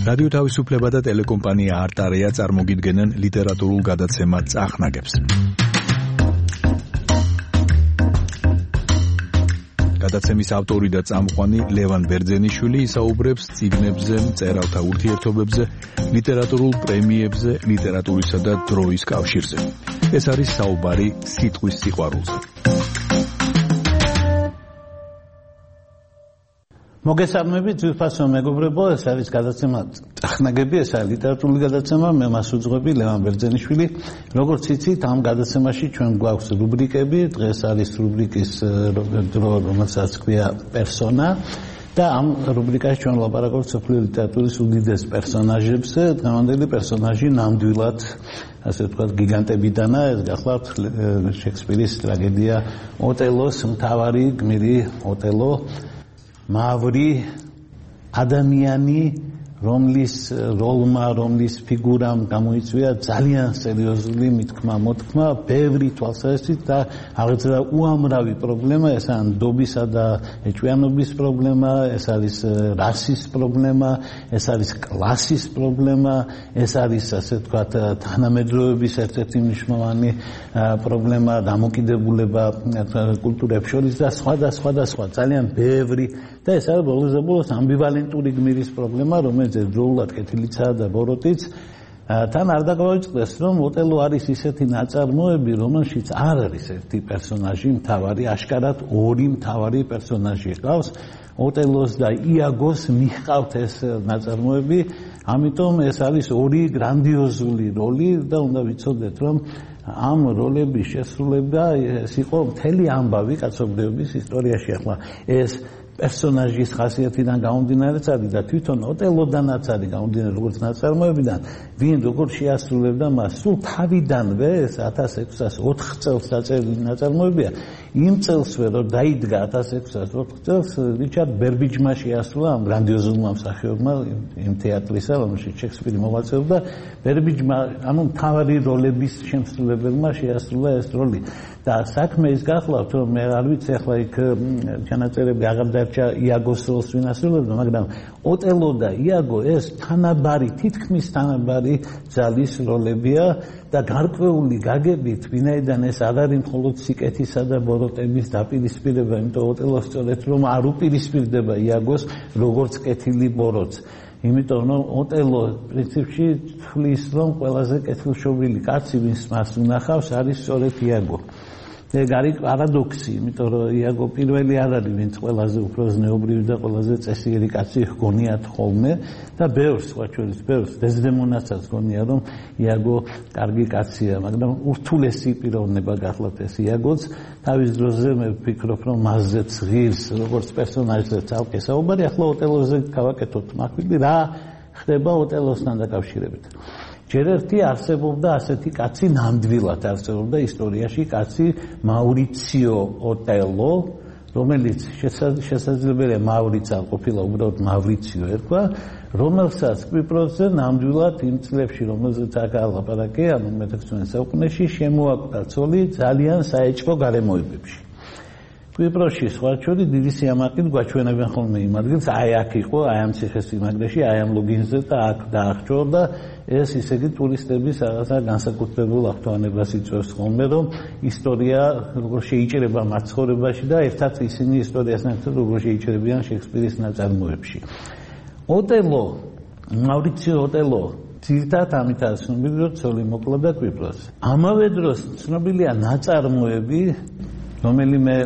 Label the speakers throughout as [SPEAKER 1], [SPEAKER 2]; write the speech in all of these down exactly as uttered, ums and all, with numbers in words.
[SPEAKER 1] რადიო თავისუფლება და ტელეკომპანია არტარია წარმოგიდგენენ ლიტერატურულ გადაცემა წახნაგებს. გადაცემის ავტორი და წამყვანი ლევან ბერძენიშვილი ისაუბრებს წიგნებზე, მწერალთა ურთიერთობებზე, ლიტერატურულ პრემიებზე, ლიტერატურისა და დროის კავშირზე. ეს არის საუბარი სიტყვის სიყვარულზე.
[SPEAKER 2] მოგესალმებით ძვირფასო მეგობრებო, ეს არის გადაცემა წახნაგები, ეს არის ლიტერატურული გადაცემა, მე მას უძღვები ლევან ბერძენიშვილი. როგორც იცით, ამ გადაცემაში ჩვენ გვაქვს რუბრიკები, დღეს არის რუბრიკის დრო, რომელსაც ქვია პერსონა და ამ რუბრიკაში ჩვენ ვლაპარაკობთ სოფლიო ლიტერატურის უდიდეს პერსონაჟებზე. დღევანდელი პერსონაჟი ნამდვილად, ასე ვთქვათ, გიგანტებიდანა, ეს გახლავთ შექსპირის ტრაგედია ოტელოს მთავარი გმირი ოტელო, მავრი ადამიანი, რომლის როლმა, რომლის ფიგურამ გამოიწვია ძალიან სერიოზული მithkma მოთქმა, ბევრი თვალსაზრისით და აღწერა უამრავი პრობლემა, ეს არის ნდობისა და ეჭვიანობის პრობლემა, ეს არის რასის პრობლემა, ეს არის კლასის პრობლემა, ეს არის, ასე ვთქვათ, თანამედროვეობის ერთ-ერთი მნიშვნელოვანი პრობლემა, დამოკიდებულება კულტურებს შორის და სხვა და სხვა და სხვა, ძალიან ბევრი და ეს არის ბოლოს ბოლოს ამბივალენტური გმირის პრობლემა, რომელიც დროულად კეთილიცაა და ბოროტიც. თან არ დაგავიწყდეს, რომ ოტელო არის ისეთი ნაწარმოები, რომელშიც არ არის ერთი პერსონაჟი მთავარი, აშკარად ორი მთავარი პერსონაჟი ჰყავს. ოტელოს და იაგოს მიჰყავთ ეს ნაწარმოები, ამიტომ ეს არის ორი გრანდიოზული როლი და უნდა ვიცოდეთ, რომ ამ როლების შესრულება ეს იყო მთელი ამბავი კაცობრიობის ისტორიაში. ახლა ეს პერსონაჟის ხასიათიდან გამომდინარეც არის და თვითონ ოტელოდანაც არის გამომდინარე როგორც ნაწარმოებიდან, ვინ როგორ შეასრულებდა მას. სულ თავიდანვე ეს ათას ექვსას ოთხ წელს დაწერილი ნაწარმოებია. იმ წელსვე რომ დაიდგა ათას ექვსას ოთხ წელს რიჩარდ ბერბიჯმა შეასრულა ამ გრანდიოზულმა მსახიობმა იმ თეატრისა, რომელშიც შექსპირი მოღვაწეობდა. ბერბიჯმა, ანუ მთავარი როლების შემსრულებელმა შეასრულა ეს როლი. და საქმე ის გახლავთ, რომ მე არ ვიცი ახლა იქ ჩანაწერები აღარ დარჩა იაგოს როლს ვინ ასრულებდა, მაგრამ ოტელო და იაგო ეს თანაბარი, თითქმის თანაბარი ძალის როლებია და გარკვეული გაგებით, ვინაიდან ეს არ არის მხოლოდ სიკეთისა და ბოროტების დაპირისპირება, იმიტომ ოტელო სწორედ რომ არ უპირისპირდება იაგოს როგორც კეთილი ბოროტს. იმიტომ რომ ოტელო პრინციპში თვლის, რომ ყველაზე კეთილშობილი კაცი, ვინც მას უნახავს, არის სწორედ იაგო. ეგ არის პარადოქსი, იმიტომ რომ იაგო პირველი არ არის, ვინც ყველაზე უფრო ზნეობრივი და ყველაზე წესიერი კაცი ჰგონიათ ხოლმე და ბევრს, სხვა შორის ბევრს, დეზდემონაცაც ჰგონია, რომ იაგო კარგი კაცია, მაგრამ ურთულესი პიროვნება გახლავთ ეს იაგოც. თავის დროზე მე ვფიქრობ, რომ მასზეც ღირს, როგორც პერსონაჟზე ცალკე საუბარი. ახლა ოტელოზე გავაკეთოთ მახვილი, რა ხდება ოტელოსთან დაკავშირებით. ჯერ ერთი არსებობდა ასეთი კაცი, ნამდვილად არსებობდა ისტორიაში კაცი მაურიციო ოტელო, რომელიც შესაძლებელია მავრიც არ ყოფილა, უბრალოდ მავრიციო ერქვა, რომელსაც კვიპროსზე ნამდვილად იმ წლებში, რომელზეც აქ ლაპარაკი, ანუ მეთექვსმეტ საუკუნეში შემოაკვდა ცოლი ძალიან საეჭვო გარემოებებში. კვიპროსში სხვა შორის დიდი სიამაყით გვაჩვენებენ ხოლმე იმ ადგილს, აი აქ იყო, აი ამ ციხესიმაგრეში, აი ამ ლოგინზე და აქ დაახჭორდა. ეს ისე იგი ტურისტების რაღაცა განსაკუთრებულ აქტუალებას იწვევს ხოლმე, რომ ისტორია როგორ შეიჭრება მათ ცხოვრებაში და ერთად ისინი ისტორიასთან ერთად როგორ შეიჭრებიან შექსპირის ნაწარმოებში. ოტელო, მავრიციო ოტელო ძირთად ამით არის ცნობილი, რომ ცოლი მოკლა და კვიპროსს. ამავე დროს ცნობილია ნაწარმოები, რომელიმე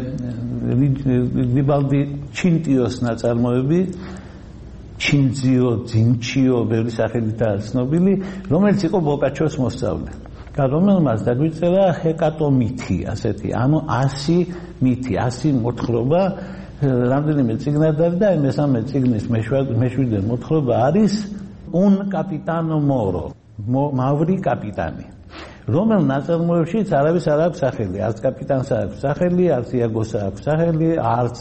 [SPEAKER 2] ვიბალდი ჩინტიოს ნაწარმოები, ჩინძიო, ძინჩიო, ბევრი სახელითაა ცნობილი, რომელიც იყო ბოკაჩოს მოსწავლე. და რომელმაც დაგვიწერა ჰეკატომითი, ასეთი, ანუ ასი მითი, ასი მოთხრობა, რამდენიმე წიგნად არის და მესამე წიგნის მეშვიდე მოთხრობა არის un capitano moro, მავრი კაპიტანი. რომელ ნაწარმოებშიც არავის არ აქვს სახელი, არც კაპიტანს არ აქვს სახელი, არც იაგოს არ აქვს სახელი, არც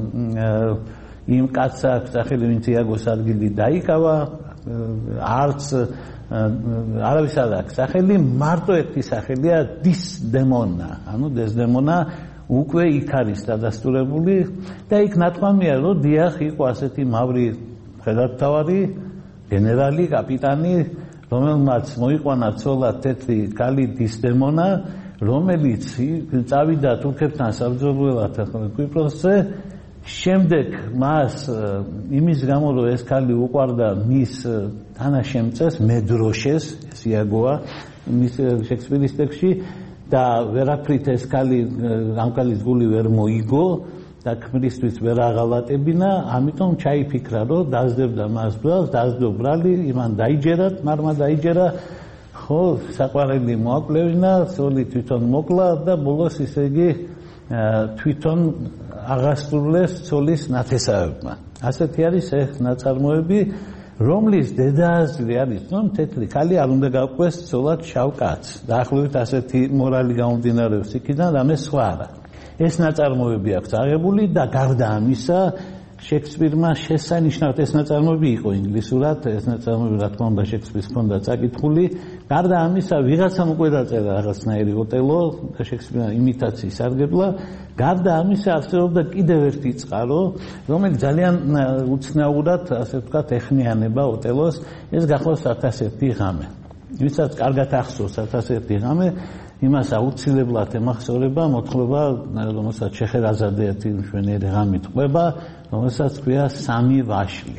[SPEAKER 2] იმ კაცს აქვს სახელი, ვინც იაგოს ადგილი დაიკავა, არც არავის არ აქვს სახელი, მარტო ერთი სახელია დისდემონა, ანუ დესდემონა უკვე იქ არის დადასტურებული და იქ ნათქვამია, რომ დიახ იყო ასეთი მავრი ხელმძღვანელი გენერალი, კაპიტანი, რომელმაც მოიყვანა ცოლა თეთრი კალი დისდემონა, რომელიც წავიდა თურქებთან საბრძოლველად კვიპროსზე, შემდეგ მას იმის გამო რომ ეს ქალი უყვარდა მის თანაშემწეს მედროშეს, ეს იაგოა მის შექსპირის ტექსტში და ვერაფრით ეს ქალი ამ ქალის გული ვერ მოიგო და ქმრისთვის ვერ აღალატებინა, ამიტომ ჩაიფიქრა რომ დაძდებდა მას ბრალს, დაძდო ბრალი, იმან დაიჯერა, მარმა დაიჯერა, ხო, საყვარელი მოაკვლევინა, ცოლი თვითონ მოკლა და ბოლოს ისე იგი თვითონ აღასრულეს ცოლის ნათესავებმა. ასეთი არის ეს ნაწარმოები, რომლის დედააზრი არის, რომ თეთრი ქალი არ უნდა გაყვეს ცოლად შავ კაცს. დაახლოებით ასეთი მორალი გამომდინარეობს იქიდან, რამე სხვა არა. ეს ნაწარმოები აქვს აღებული და გარდა ამისა, შექსპირმა შესანიშნავად ეს ნაწარმოები იყო ინგლისურად, ეს ნაწარმოები რა თქმა უნდა შექსპირს ჰქონდა წაკითხული. გარდა ამისა, ვიღაცამ უკვე დაწერა რაღაცნაირი ოტელო და შექსპირმა იმიტაციის სარგებლა. გარდა ამისა, არსებობდა კიდევ ერთი წყარო, რომელიც ძალიან უცნაურად, ასე ვთქვათ, ეხნიანება ოტელოს, ეს გახლავს ათასერთი ღამე. ვისაც კარგად ახსოვს ათასერთი ღამე, იმას აუცილებლად ემახსოვრება მოთხრობა, რომელსაც შეხერაზადე ერთი მშვენიერი ღამით ყვება, რომელსაც ქვია სამი ვაშლი.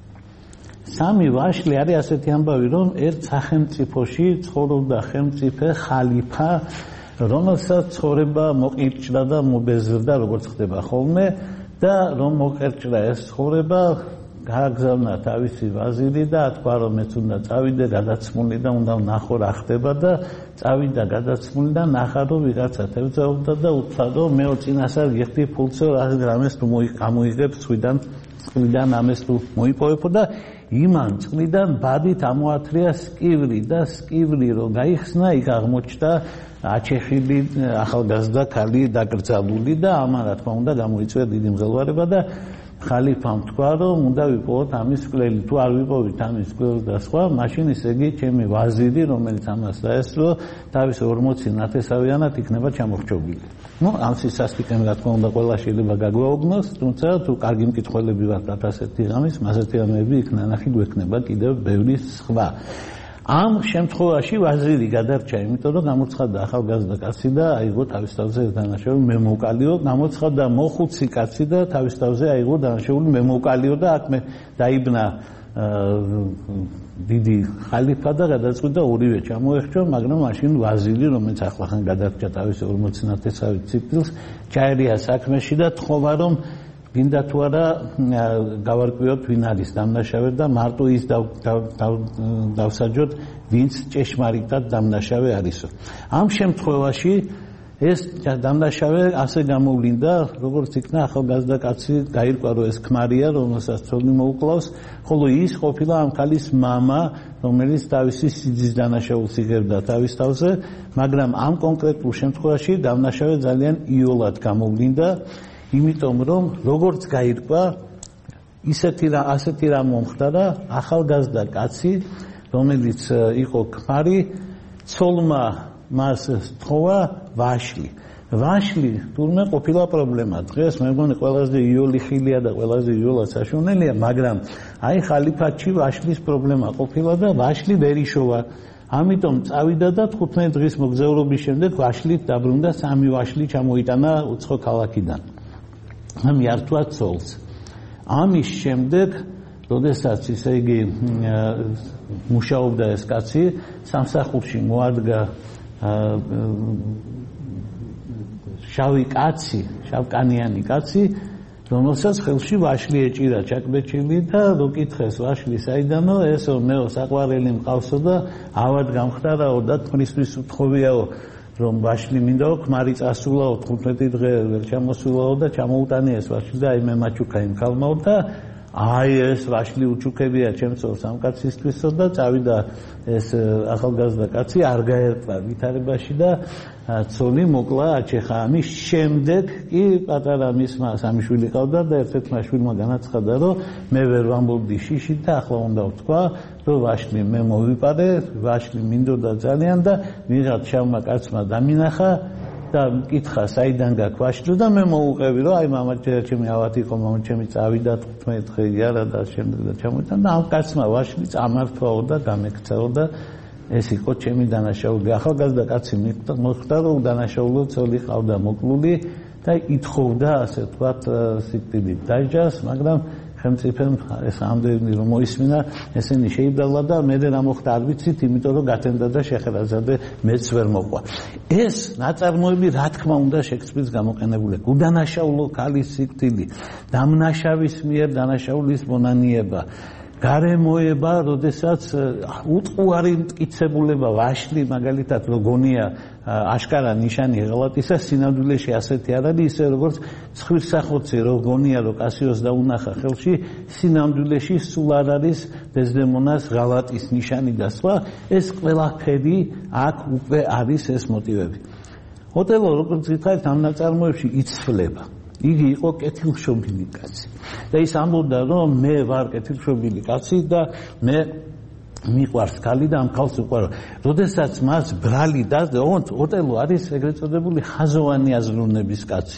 [SPEAKER 2] სამი ვაშლი არის ასეთი ამბავი, რომ ერთ სახელმწიფოში ცხოვრობდა ხელმწიფე ხალიფა, რომელსაც ცხოვრება მოყირჭდა და მობეზრდა, როგორც ხდება ხოლმე, და რომ მოყირჭდა ეს ცხოვრება, გააგზავნა თავისი ვაზირი და თქვა რომ მეც უნდა წავიდე, გადაცმული და უნდა ვნახო რა ხდება და წავიდა გადაცმული და ნახა რომ ვიღაცა თევზაობდა და უთხრა რომ მეო წინასწარ გიხდი ფულცო რამეს თუ გამოიღებ წვიდან წვიდან ამეს თუ მოიპოვებო და იმან წვიდან ბადით ამოათრია სკივრი და სკივრი რომ გაიხსნა იქ აღმოჩნდა აჩეხილი ახალგაზრდა ქალი დაკრძალული და ამან რა თქმა უნდა გამოიწვია დიდი მღელვარება და ხალიფამ თქვა რომ უნდა ვიპოვოთ ამის მკვლელი, თუ არ ვიპოვით ამის მკვლელი და სხვა, მაშინ ისე იგი ჩემი ვაზირი, რომელიც ამას დაესწრო, თავის ორმოცი ნათესავიანად იქნება ჩამორჩობილი. ნუ ამ სისასტიკემ რა თქმა უნდა ყველა შეიძლება გაგვაოგნოს, თუმცა თუ კარგი მკითხველები ვართ ათასერთი ღამის, მასეთი რამეები იქ ნანახი გვექნება კიდევ ბევრი სხვა. ამ შემთხვევაში ვაზირი გადარჩა, იმიტომ რომ გამოცხადდა ახალგაზრდა კაცი და აიღო თავის თავზე დანაშაული მემოუკალიო, გამოცხადდა მოხუცი კაცი და თავის თავზე აიღო დანაშაული მემოუკალიო და აქ მე დაიბნა დიდი ხალიფა და გადაწყვიტა ორივე ჩამოეხჭო, მაგრამ მაშინ ვაზირი, რომელიც ახლახან გადარჩა თავის ორმოცი ნათესავით სიკვდილს, ჩაერია საქმეში და თხოვა რომ გინდა თუ არა გავარკვიოთ ვინ არის დამნაშავე და მარტო ის დავსაჯოთ ვინც ჭეშმარიტად დამნაშავე არისო. ამ შემთხვევაში ეს დამნაშავე ასე გამოვლინდა, როგორც იქნა ახალგაზრდა კაცი გაირკვა რომ ეს ქმარია, რომელსაც ცოლი მოუკლავს, ხოლო ის ყოფილა ამ ქალის მამა, რომელიც თავისი სიძის დანაშაულს იღებდა თავის თავზე, მაგრამ ამ კონკრეტულ შემთხვევაში დამნაშავე ძალიან იოლად გამოვლინდა. იმიტომ რომ როგორც გაირკვა ისეთი რა ასეთი რა მომხდარა ახალგაზრდა კაცი რომელიც იყო ქმარი ცოლმა მას თხოვა ვაშლი ვაშლი თურმე ყოფილა პრობლემა დღეს მე მგონი ყველაზე იოლი ხილია და ყველაზე იოლად საშუალია მაგრამ აი ხალიფათში ვაშლის პრობლემა ყოფილა და ვაშლი ვერ იშოვა ამიტომ წავიდა და თხუთმეტ დღის მოგზაურობის შემდეგ ვაშლით დაბრუნდა სამი ვაშლი ჩამოიტანა უცხო ქალაქიდან ამ იართვა ცოლს. ამის შემდეგ, როდესაც ისე იგი მუშაობდა ეს კაცი, სამსახურში მოადგა შავი კაცი, შავკანიანი კაცი, რომელსაც ხელში ვაშლი ეჭირა ჩაკბეჭილი და რო კითხეს ვაშლი საიდანო, ესო მეო საყვარელი მყავსო და ავად გამხდარაო და თმრისთვის უთხოვიაო რომ ვაშლი მინდაო, ქმარი წასულაო, თხუთმეტი დღე ვერ ჩამოსულაო და ჩამოუტანია ეს ვაშლი და აი მე მაჩუქა იმ ქალმაო და აი ეს ვაშლი უჩუქებია ჩემს ამ კაცისთვისო და წავიდა ეს ახალგაზრდა კაცი არ გაერკვა ვითარებაში და ცოლი მოკლა აჩეხა. ამის შემდეგ კი პატარა მისმა სამი შვილი ყავდა და ერთ-ერთმა შვილმა განაცხადა რომ მე ვერ ვამბობდი შიში და ახლა უნდა ვთქვა რომ ვაშლი მე მოვიპარე, ვაშლი მინდოდა ძალიან და ვიღაც შავმა კაცმა დამინახა და მკითხა საიდან გაქვს ვაშლი და მე მოუყევი რომ აი მამა ჩემი ავათი იყო მამა ჩემი წავიდა თხუთმეტი დღე არა და შემდეგ და ჩამოიტანა და ამ კაცმა ვაშლი წამართვაო და გამექცაო და ეს იყო ჩემი დანაშაული ახალგაზრდა კაცი მოხვდა რომ დანაშაულო ცოლი ყავდა მოკლული და ითხოვდა ასე ვთქვათ სიკვდილით დაიჯას მაგრამ ხელმწიფემ ეს ამდენი რომ მოისმინა ესენი შეიბრალა და მე რა მოხდა არ ვიცით იმიტომ რომ გათენდა და შეხერაზადე მეც ვერ მოყვა ეს ნაწარმოები რა თქმა უნდა შექსპირის გამოყენებული უდანაშაულო ქალის სიკვდილი დამნაშავის მიერ დანაშაულის მონანიება გარემოება, როდესაც უტყუარი მტკიცებულება ვაშლი მაგალითად როგორია აშკარა ნიშანი ღალატისა სინამდვილეში ასეთი არ არის ისე როგორც ცხვირსახოცი როგორია რომ კასიოს დაუნახა ხელში სინამდვილეში სულ არ არის დეზდემონას ღალატის ნიშანი და სხვა ეს ყველაფერი აქ უკვე არის ეს მოტივები ოტელო როგორც გითხარით ამ ნაწარმოებში იცვლება იგი იყო კეთილშობილი კაცი და ის ამბობდა რომ მე ვარ კეთილშობილი კაცი და მე მიყვარს ქალი და ამ ქალს უყვარო. როდესაც მას ბრალი დაძე, ოტელო არის ეგრეთ წოდებული ხაზოვანი აზროვნების კაცი.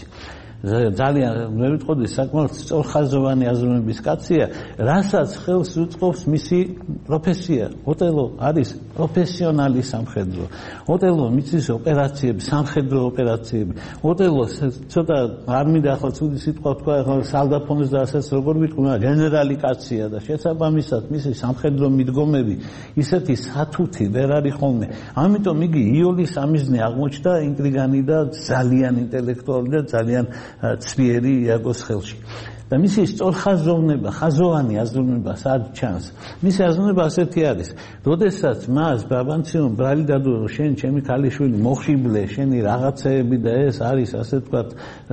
[SPEAKER 2] ძალიან მე ვიტყოდი საკმაოდ სწორხაზოვანი აზროვნების კაცია, რასაც ხელს უწყობს მისი პროფესია. ოტელო არის პროფესიონალი სამხედრო. ოტელო მიწის ოპერაციები, სამხედრო ოპერაციები. ოტელო ცოტა არ მინდა ახლა ცუდი სიტყვა თქვა, ახლა სალდაფონს და ასაც როგორ ვიტყვი, გენერალი კაცია და შესაბამისად მისი სამხედრო მიდგომები ისეთი სათუთი ვერ არის ხოლმე. ამიტომ იგი იოლის ამიზნე აღმოჩნდა ინტრიგანი და ძალიან ინტელექტუალი და ძალიან ცვიერი იაგოს ხელში. და მისი სწორხაზოვნება, ხაზოვანი აზროვნება სად ჩანს? მისი აზროვნება ასეთი არის: როდესაც მას ბაბანციონ ბრალი დადო, რომ შენ ჩემი ქალიშვილი მოხიბლე, შენი რაღაცეები და ეს არის ასე ვთქვათ,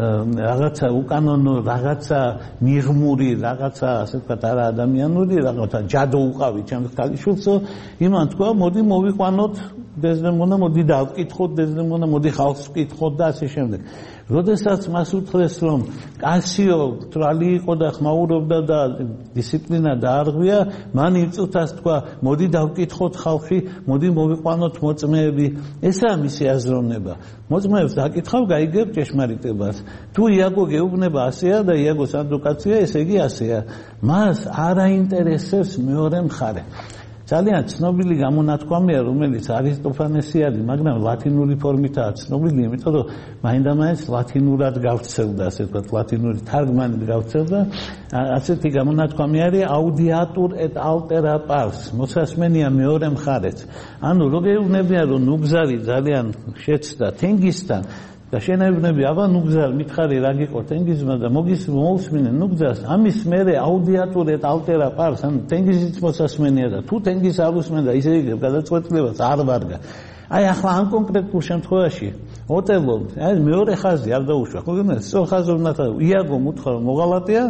[SPEAKER 2] რაღაცა უკანონო, რაღაცა მიღმური, რაღაცა ასე ვთქვათ, არა ადამიანური, რაღაცა ჯადო უყავი ჩემს ქალიშვილსო, იმან თქვა, მოდი მოვიყვანოთ დეზდემონა, მოდი დავკითხოთ დეზდემონა, მოდი ხალხს ვკითხოთ და ასე შემდეგ. როდესაც მას უთხრეს რომ კასიო თრალი იყო და ხმაურობდა და დისციპლინა დაარღვია, მან იმ წუთას თქვა, მოდი დავკითხოთ ხალხი, მოდი მოვიყვანოთ მოწმეები. ესაა მისი აზროვნება. მოწმეებს დაკითხავ, გაიგებ ჭეშმარიტებას. თუ იაგო გეუბნება ასეა და იაგოს ადვოკაცია, ესე იგი ასეა. მას არ აინტერესებს მეორე მხარე. ძალიან ცნობილი გამონათქვამია, რომელიც არისტოფანესი არის, მაგრამ ლათინური ფორმითაა ცნობილი, იმიტომ რომ მაინდა-მაინც ლათინურად გავრცელდა, ასე ვთქვათ, ლათინური თარგმანით გავრცელდა. ასეთი გამონათქვამი არის audiatur et altera pars, მოსასმენია მეორე მხარეც. ანუ როგეუბნებია, რომ ნუგზარი ძალიან შეცდა თენგისთან და შენებნები აბა ნუგზარ მითხარი რა გიყო თენგიზმა და მოგის მოусმინენ ნუგზას ამის მერე audiatur et altera pars ან თენგიზიც მოსასმენია და თუ თენგიზ არ უსმენ და ისე იგებ გადაწყვეტილებას არ ვარგა აი ახლა ამ კონკრეტულ შემთხვევაში ოტელო აი მეორე ხაზი არ დაუშვა ხო გინდა სწორ ხაზოვნად იაგო მუთხრა რომ მოღალატეა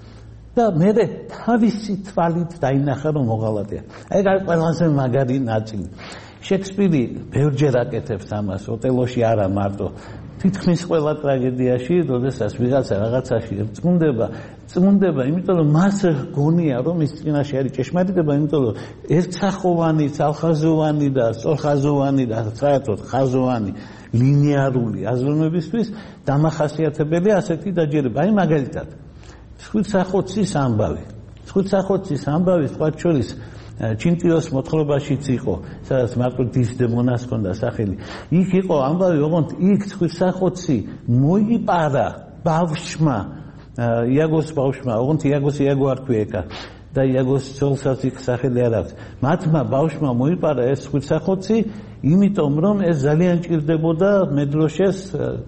[SPEAKER 2] და მე თავისი თვალით დაინახა რომ მოღალატეა აი რა ყველაზე მაგარი ნაწილი შექსპირი ბევრჯერ აკეთებს ამას ოტელოში არა მარტო თითქმის ყველა ტრაგედიაში, როდესაც ვიღაცა რაღაცაში წმუნდება, წმუნდება, იმიტომ რომ მას გონია, რომ ის წინაშე არის ჭეშმარიტება, იმიტომ რომ ერთსახოვანი, ცალხაზოვანი და სწორხაზოვანი და საერთოდ ხაზოვანი ლინეარული აზროვნებისთვის დამახასიათებელია ასეთი დაჯერება. აი მაგალითად, ხვიცახოცის ამბავი. ხვიცახოცის ამბავი სხვა შორის ჩინტიოს მოთხრობაშიც იყო, სადაც მარტო დიზდემონას ჰქონდა სახელი. იქ იყო ამბავი, ოღონდ იქ ხვიცახოცი მოიპარა ბავშვმა, იაგოს ბავშვმა, ოღონდ იაგოს იაგო არ ქვია და იაგოს ცოლსაც იქ სახელი არ აქვს. მათმა ბავშვმა მოიპარა ეს ხვიცახოცი, იმიტომ რომ ეს ძალიან ჭირდებოდა მედროშეს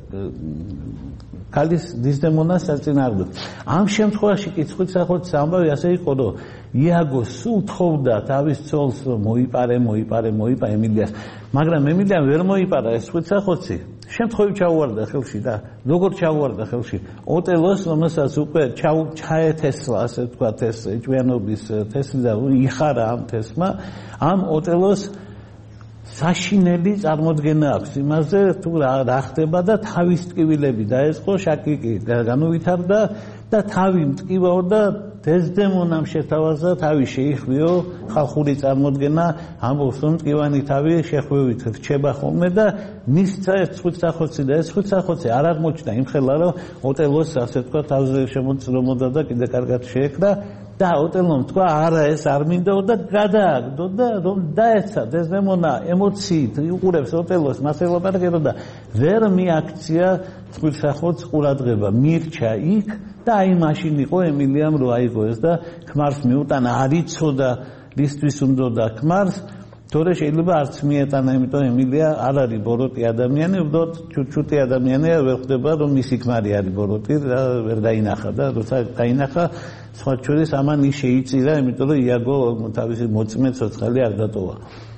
[SPEAKER 2] ქალის დიზდემონას საწინააღმდეგო. ამ შემთხვევაში კი ხვიცახოცის ამბავი ასე იყო, რომ იაგო სულ თხოვდა თავის ცოლს რომ მოიპარე, მოიპარე, მოიპარე ემილიას, მაგრამ ემილიამ ვერ მოიპარა ეს ხვიცახოცი. შემთხვევით ჩაუვარდა ხელში და როგორ ჩაუვარდა ხელში? ოტელოს, რომელსაც უკვე ჩაეთესლა, ასე ვთქვათ, ეს ჭვიანობის თესლი და იხარა ამ თესლმა, ამ ოტელოს საშინელი წარმოდგენა აქვს იმაზე, თუ რა ხდება და თავის ტკივილები დაეწყო, შაკიკი განუვითარდა და თავი მტკივაო და დეზდემონამ შეთავაზა თავი შეიხვიო, ხალხური წარმოდგენა ამბობს, რომ მტკივანი თავი შეხვევით რჩება ხოლმე და მისცა ეს ხვიცახოცი და ეს ხვიცახოცი არ აღმოჩნდა იმხელა, რომ ოტელოს ასე თქვა თავზე შემოწრომოდა და კიდე კარგად შეეკრა და ოტელომ თქვა არა ეს არ მინდო და გადააგდო და რომ დაეცა დეზდემონა ემოციით უყურებს ოტელოს მას ელაპარაკება და ვერ მიაქცია ხვიცახოც ყურადღება მირჩა იქ და აი მაშინ იყო ემილიამ რო აიგო ეს და ქმარს მიუტანა არ იცოდა რისთვის უნდა ქმარს თორე შეიძლება არც მიეტანა იმიტომ ემილია არ არის ბოროტი ადამიანი უბრალოდ ჩუჩუტი ადამიანია ვერ ხდება რომ მისი ქმარი არის ბოროტი და ვერ დაინახა და როცა დაინახა სხვა ჩვენის ამან ის შეიწირა იმიტომ რომ იაგო თავისი მოწმე ცოცხალი არ დატოვა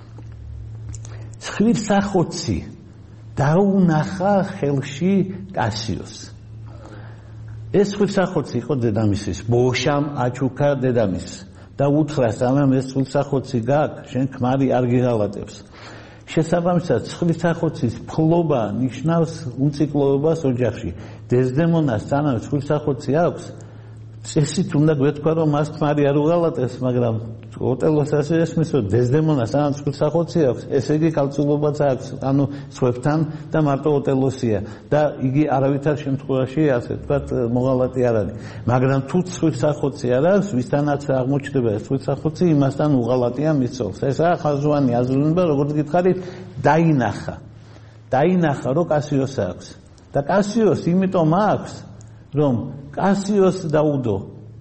[SPEAKER 2] ხვიცახოცი დაუნახა ხელში კასიოს ეს ხვიცახოცი იყო დედამისის ბოშამ აჩუქა დედამისს და უთხრა სამამ ეს ხვიცახოცი გაქვს შენ ქმარი არ გიღალატებს შესაბამისად ხვიცახოცის ფლობა ნიშნავს უციკლოებას ოჯახში დეზდემონას სანამ ხვიცახოცი აქვს წესით უნდა გვეთქვა რომ მას ქმარი არ უღალატებს მაგრამ ოტელოს ასე ესმის რომ დეზდემონას სანამ ხვიცახოცი აქვს ესე იგი კალწულობაც აქვს ანუ სხვებთან და მარტო ოტელოსია და იგი არავითარ შემთხვევაში ასე ვთქვათ მოღალატე არ არის მაგრამ თუ ხვიცახოცი არ აქვს ვისთანაც აღმოჩნდება ეს ხვიცახოცი იმასთან უღალატია მისცოლს ესაა ხაზოვანი აზროვნება როგორც გითხარით დაინახა დაინახა რომ კასიოს აქვს და კასიოს იმიტომ აქვს რომ კასიოს დაუდო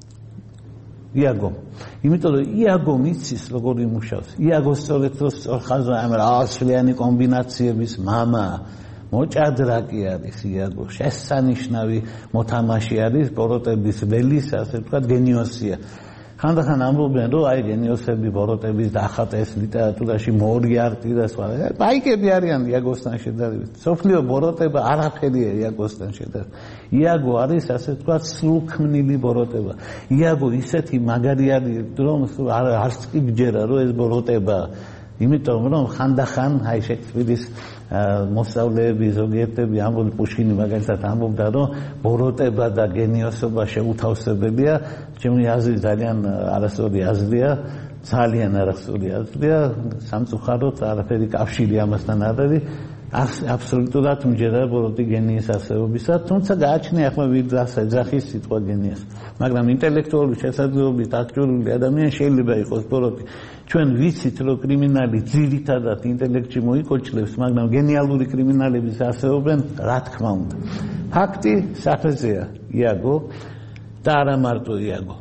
[SPEAKER 2] იაგო იმიტომ რომ იაგო მიცის როგორ იმუშავს იაგოს სწორედ სწორ ხაზოვანი ასლიანი კომბინაციების მამა მოჭადრაკი არის იაგო შესანიშნავი მოთამაშე არის ბოროტების ველის ასე ვთქვათ გენიოსია ხანდახან ამბობენ რომ აი გენიოსები ბოროტების დახატეს ლიტერატურაში მორიარტი და სხვა ბაიკები არიან იაგოსთან შედარებით სოფლიო ბოროტება არაფერია იაგოსთან შედარებით იაგო არის ასე ვთქვათ სრულქმნილი ბოროტება იაგო ისეთი მაგარი არის რომ არც კი გჯერა რომ ეს ბოროტება იმიტომ რომ ხანდახან აი შექსპირის მოსწავლეები ზოგიერთები ამბობენ პუშკინი მაგალითად ამბობდა რომ ბოროტება და გენიოსობა შეუთავსებელია ჩემი აზრით ძალიან არასწორი აზრია ძალიან არასწორი აზრია სამწუხაროდ არაფერი კავშირი ამასთან არ არის აბსოლუტურად მჯერა ბოროტი გენიის არსებობისა თუმცა გააჩნია ახლა ვიდრას ეძახის სიტყვა გენიას მაგრამ ინტელექტუალური შესაძლებლობით აქტიური ადამიანი შეიძლება იყოს ბოროტი ჩვენ ვიცით რომ კრიმინალი ძირითადად ინტელექტში მოიკოჭლებს მაგრამ გენიალური კრიმინალების არსებობენ რა თქმა უნდა ფაქტი საფეზეა იაგო და არა მარტო იაგო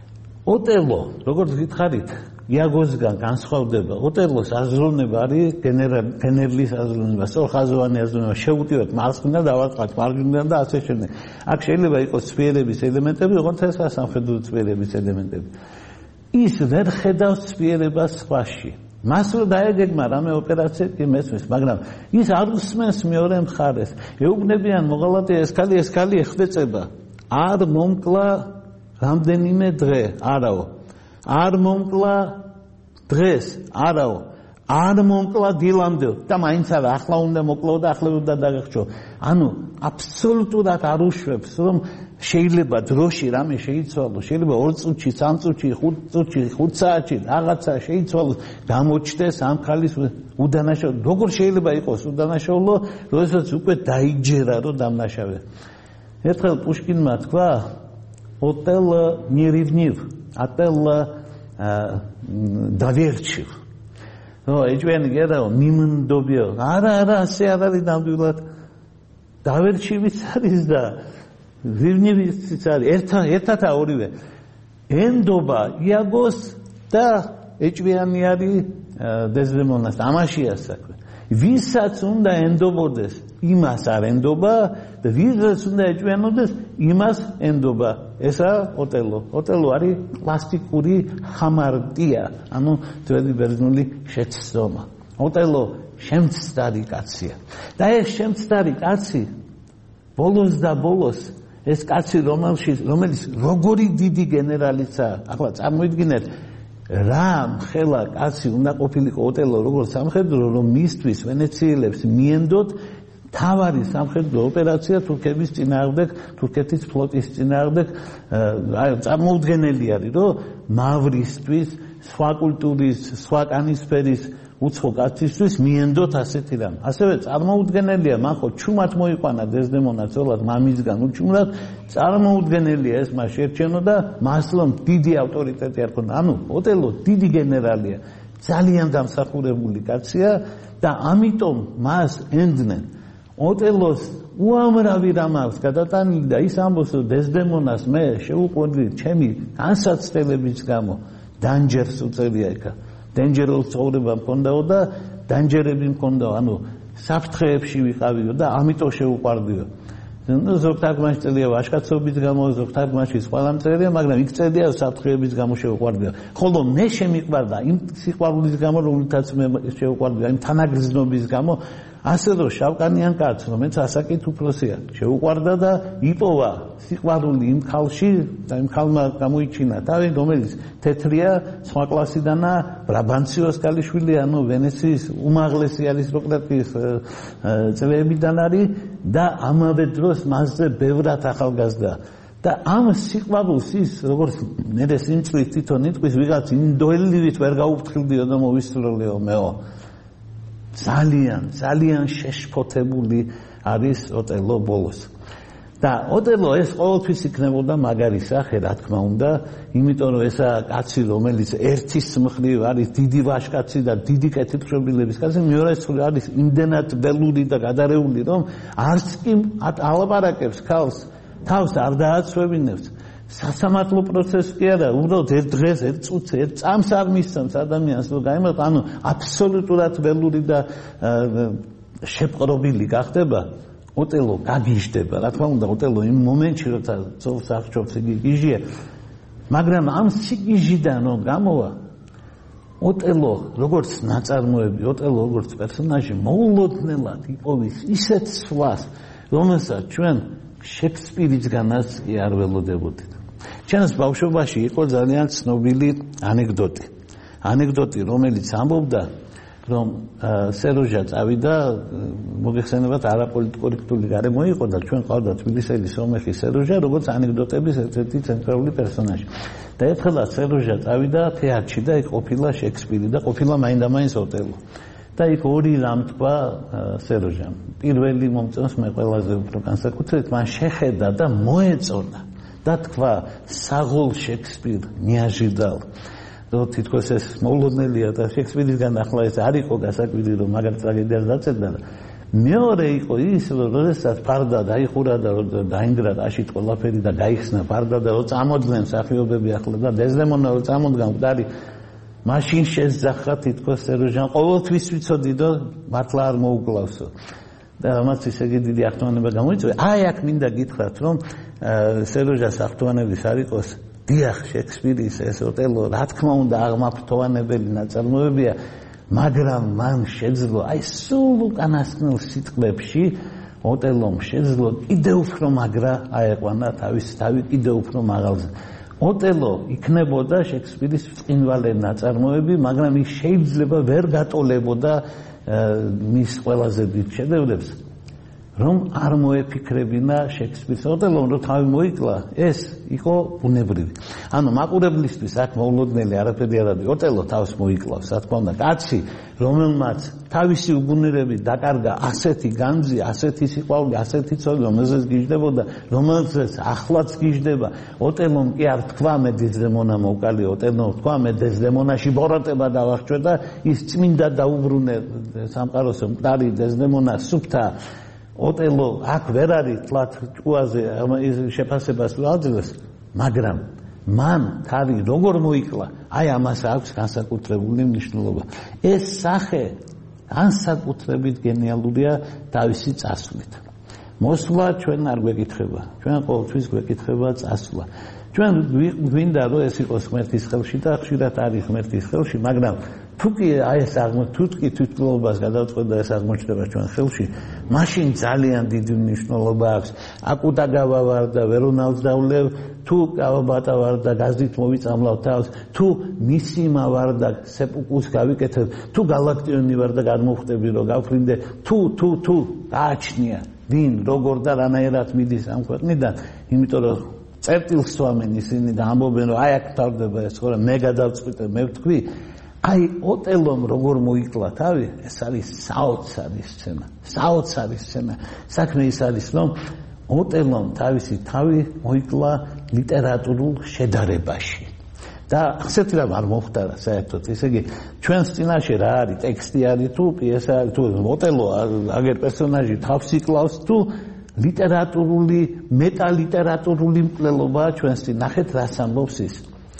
[SPEAKER 2] ოტელო როგორც გითხარით იაგოსგან განსხვავდება ოტელოს აზროვნება არის გენერლის აზროვნება სწორხაზოვანი აზროვნება შევუტივოთ მარცხნიდან და დავაწყოთ მარჯვნიდან და ასე შემდეგ აქ შეიძლება იყოს ცვიერების ელემენტები როგორც ეს სამხედრო ცვიერების ელემენტები ის ვერ ხედავს ცვიერებას სხვაში მას რო დაეგეგმა რამე ოპერაცია კი მესმის მაგრამ ის არ უსმენს მეორე მხარეს ეუბნებიან მოღალატე ეს ქალი ეს ქალი ხვეწება არ მომკლა რამდენიმე დღე არაო არ მომკლა დღეს არაო არ მომკლა დილამდე და მაინც არა ახლა უნდა მოკლო და ახლა უნდა დაგახჭო ანუ აბსოლუტურად არ უშვებს რომ შეიძლება დროში რამე შეიცვალოს შეიძლება ორ წუთში სამ წუთში ხუთ წუთში ხუთ საათში რაღაცა შეიცვალოს გამოჩნდეს ამ ხალის უდანაშაულო როგორ შეიძლება იყოს უდანაშაულო როდესაც უკვე დაიჯერა რომ დამნაშავე ერთხელ პუშკინმა თქვა ოტელ не ревнив ატელ доверчив ну ეჭვიანი გერაო მიმნდობიო არა არა ასე არ არის ნამდვილად დავერჩივიც არის და რევნივიც არის ერთად ერთად ორივე ენდობა იაგოს და ეჭვიანი არის დეზდემონას ამაშია საქმე ვისაც უნდა ენდობოდეს იმას არ ენდობა და ვისაც უნდა ეჭვიანოდეს იმას ენდობა ესა ოტელო ოტელო არის კლასიკური ხამარტია ანუ ძველი ბერძნული შეცდომა ოტელო შემცდარი კაცია და ეს შემცდარი კაცი ბოლოს და ბოლოს ეს კაცი რომელშიც რომელიც როგორი დიდი გენერალიცაა ახლა წარმოიდგინეთ რა მხელა კაცი უნდა ყოფილიყო ოტელო როგორც სამხედრო რომ მისთვის ვენეციელებს მიენდოთ თავარი სამხედრო ოპერაცია თურქების წინააღმდეგ, თურქეთის ფლოტის წინააღმდეგ წარმოუდგენელი არის, რომ მავრისთვის, სხვა კულტურის, სხვა კანისფერის უცხო კაცისთვის მიენდოთ ასეთი რამ. ასევე წარმოუდგენელია, მან ხო ჩუმად მოიყვანა დეზდემონა ცოლად მამისგან უჩუმრად, წარმოუდგენელია ეს მას შეერჩენო და მასლომ დიდი ავტორიტეტი არ ქონდა. ანუ ოტელო დიდი გენერალია, ძალიან დამსახურებული კაცია და ამიტომ მას ენდნენ. ოტელოს უამრავი რამ აქვს გადატანილი და ის ამბობს, რომ დეზდემონას მე შეუყვები ჩემი განსაცდელების გამო დანჯერს უწევია იქა. დანჯერულ ცხოვრება მქონდაო და დანჯერები მქონდაო, ანუ საფრთხეებში ვიყავიო და ამიტომ შეუყვარდიო. ნუ ზოგადად წელია ვაჟკაცობის გამო, ზოგადად მაშინ ყველა მწერია, მაგრამ იქ წელია საფრთხეების გამო შეუყვარდიო. ხოლო მე შემიყვარდა იმ სიყვარულის გამო, რომელთაც მე შეუყვარდიო, იმ თანაგრძნობის გამო, ასე რომ შავკანიან კაცს, რომელიც ასაკით უფროსია, შეუყვარდა და იპოვა სიყვარული იმ ხალხში და იმ ხალხმა გამოიჩინა თავი, რომელიც თეთრია, სხვა კლასიდანა, ბრაბანციოს კალიშვილი, ანუ ვენეციის უმაღლესი არისტოკრატიის წლებიდან არის და ამავე დროს მასზე ბევრად ახალგაზრდა. და ამ სიყვარულს ის, როგორც მე სიმწვით თვითონ იტყვის, ვიღაც ინდოელივით ვერ გაუფრთხილდიო და მოვისრულეო მეო. ძალიან, ძალიან შეშფოთებული არის ოტელო ბოლოს. და ოტელო ეს ყოველთვის იქნებოდა მაგარი სახე, რა თქმა უნდა, იმიტომ რომ ესა კაცი, რომელიც ერთის მხრივ არის დიდი ვაჟკაცი და დიდი კეთილშობილების კაცი, მეორე არის იმდენად ველური და გადარეული, რომ არც კი ალაპარაკებს ქალს, თავს არ დააცვევინებს. სასამართლო პროცესი კი არა, უბრალოდ ერთ დღეს, ერთ წუთს, ერთ წამს არ მისცემს ადამიანს, რომ გაიმართ, ანუ აბსოლუტურად ველური და შეპყრობილი გახდება. ოტელო გაგიჟდება, რა თქმა უნდა, ოტელო იმ მომენტში, როცა ძოლს აღჭობს, იგი გიჟია, მაგრამ ამ სიგიჟიდან რომ გამოვა, ოტელო როგორც ნაწარმოები, ოტელო როგორც პერსონაჟი მოულოდნელად იპოვის ისეთ სვლას, რომელსაც ჩვენ შექსპირისგანაც კი არ ველოდებოდით. ჩვენს ბავშვობაში იყო ძალიან ცნობილი ანეკდოტი. ანეკდოტი, რომელიც ამბობდა, რომ სეროჟა წავიდა, მოგეხსენებათ, არაპოლიტკორექტული გარემო იყო და ჩვენ ყავდა თბილისელი სომეხი სეროჟა, როგორც ანეკდოტების ერთ-ერთი ცენტრალური პერსონაჟი. და ერთხელაც სეროჟა წავიდა თეატრში და იქ ყოფილა შექსპირი და ყოფილა მაინდამაინც ოტელო. და იქ ორი რამ თქვა სეროჟამ. პირველი მომწონს მე ყველაზე უფრო განსაკუთრებით, მან შეხედა და მოეწონა და თქვა, საღოლ შექსპირ მიაჟიდალ. რომ თითქოს ეს მოულოდნელია და შექსპირისგან ახლა ეს არ იყო გასაკვირი, რომ მაგარ ტრაგედიას დაწერდა. მეორე იყო ის, რომ როდესაც ფარდა დაიხურა და დაინგრა რაშით ყველაფერი და გაიხსნა ფარდა და რომ წამოძნენ მსახიობები ახლა და დეზდემონა რომ წამოდგან მკვდარი, მაშინ შეძახა თითქოს სეროჟან, ყოველთვის ვიცოდი, რომ მართლა არ მოუკლავსო. და რამაც ისე დიდი ახტოვანება გამოიწვია. აი აქ მინდა გითხრათ, რომ სეროჟას ახტოვანების არ იყოს დიახ, შექსპირის ეს ოტელო, რა თქმა უნდა, აღმაფრთოვანებელი ნაწარმოებია, მაგრამ მან შეძლო, აი სულ უკანასკნელ სიტყვებში ოტელომ შეძლო კიდევ უფრო მაგრა აეყვანა თავის თავი კიდევ უფრო მაღალზე. ოტელო იქნებოდა შექსპირის ბრწყინვალე ნაწარმოები, მაგრამ ის შეიძლება ვერ გატოლებოდა მის ყველაზე დიდ შედევრებს, რომ არ მოეფიქრებინა შექსპირს. ოტელომ რომ თავი მოიკლა, ეს იყო ბუნებრივი. ანუ მაყურებლისთვის აქ მოულოდნელი არაფერი არ არის. ოტელო თავს მოიკლავს, რა თქმა უნდა, კაცი, რომელმაც თავისი უბუნერები დაკარგა ასეთი განძი, ასეთი სიყვარული, ასეთი ცოლი, რომელზეც გიждდებოდა, რომელზეც ახლაც გიждდება. ოტელომ კი არ თქვა მე დეზდემონა მოვკალი, ოტელომ თქვა მე დეზდემონაში ბოროტება დავახჭვე და ის წმინდა დაუბრუნე სამყაროს მკვდარი დეზდემონა სუფთა. ოტელო აქ ვერ არის თლათ ჭკუაზე შეფასებას ვაძლევს, მაგრამ მან თავი როგორ მოიკლა, აი ამას აქვს განსაკუთრებული მნიშვნელობა. ეს სახე განსაკუთრებით გენიალურია თავისი წასვლით. მოსვლა ჩვენ არ გვეკითხება, ჩვენ ყოველთვის გვეკითხება წასვლა. ჩვენ გვინდა რომ ეს იყოს ღმერთის ხელში და ხშირად არის ღმერთის ხელში, მაგრამ თუ კი აი ეს აღმოჩნდა თვითმკვლელობას გადავწყვეტ და ეს აღმოჩნდება ჩვენ ხელში, მაშინ ძალიან დიდი მნიშვნელობა აქვს. აკუტა გავავარ და ვერონავს დავლევ, თუ გავაბატა ვარ და გაზით მოვიწამლავ თავს, თუ მისიმა ვარ და სეპუკუს გავიკეთებ, თუ გალაქტიონი ვარ და გადმოვხტები რომ გავფრინდე, თუ თუ თუ გააჩნია ვინ როგორ და რანაირად მიდის ამ ქვეყნიდან, იმიტომ რომ წერტილს სვამენ ისინი და ამბობენ რომ აი აქ თავდება ეს ხო რა მე გადავწყვიტე მე ვთქვი აი ოტელომ როგორ მოიკლა თავი ეს არის საოცარი სცენა საოცარი სცენა საქმე ის არის რომ ოტელომ თავისი თავი მოიკლა ლიტერატურულ შედარებაში და ასეთი რამ არ მოხდარა საერთოდ ესე იგი ჩვენს წინაშე რა არის ტექსტი არის თუ პიესა არის თუ ოტელო აგერ პერსონაჟი თავს იკლავს თუ ლიტერატურული მეტალიტერატურული მკვლელობაა ჩვენს წინ ნახეთ რას ამბობს ის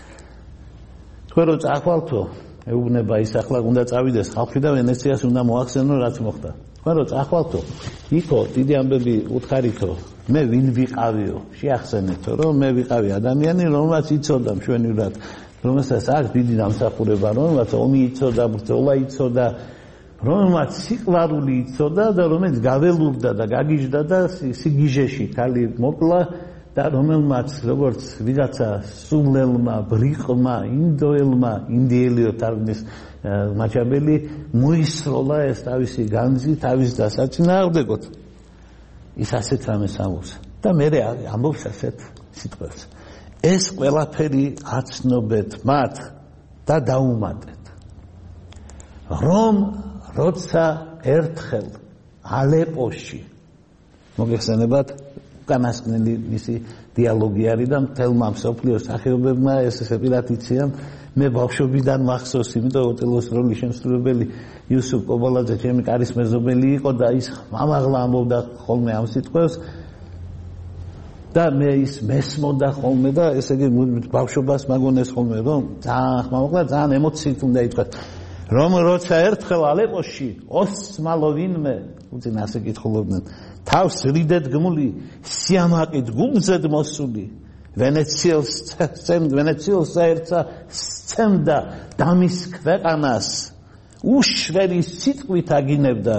[SPEAKER 2] თქვენ რო წახვალთო ეუბნება ის ახლა უნდა წავიდეს ხალხი და ვენეციას უნდა მოახსენო რაც მოხდა თქვენ რო წახვალთო იქო დიდი ამბები უთხარითო მე ვინ ვიყავიო შეახსენეთო რომ მე ვიყავი ადამიანი რომელსაც იცოდა მშვენივრად რომელსაც აქვს დიდი დამსახურება რომელსაც ომი იცოდა ბრძოლა იცოდა რომელმაც სიყვარული იცოდა და რომელიც გაველურდა და გაგიჟდა და სიგიჟეში ქალი მოკლა და რომელმაც როგორც ვიღაცა სულელმა ბრიყმა ინდოელმა ინდიელიო თარგმნის მაჩაბელი მოისროლა ეს თავისი განძი თავის დასაწინააღმდეგოდ ის ასეთ რამეს ამბობს და მე ამბობს ასეთ სიტყვებს ეს ყველაფერი აცნობეთ მათ და დაუმატეთ რომ როცა ერთხელ ალეპოში მოგეხსენებათ უკანასკნელი მისი დიალოგი არის და მთელმა მსოფლიოს სახეობებმა ეს ესე პირად იციან მე ბავშვობიდან მახსოვს იმიტომ ოტელოს როლის შემსრულებელი იუსუფ კობალაძე ჩემი კარის მეზობელი იყო და ის მამაღლა ამბობდა ხოლმე ამ სიტყვებს და მე ის მესმოდა ხოლმე და ესე იგი ბავშვობას მაგონეს ხოლმე რომ ძალიან ხმამაღლა ძალიან ემოციით უნდა ითქვას რომ როცა ერთხელ ალეპოში ოსმალო ვინმე უცინ ასე კითხულობდნენ თავს რიდეთ გმული სიამაყით გულზედ მოსული ვენეციელს ვენეციელს საერთა სცემდა დამის ქვეყანას უშვერი სიტყვით აგინებდა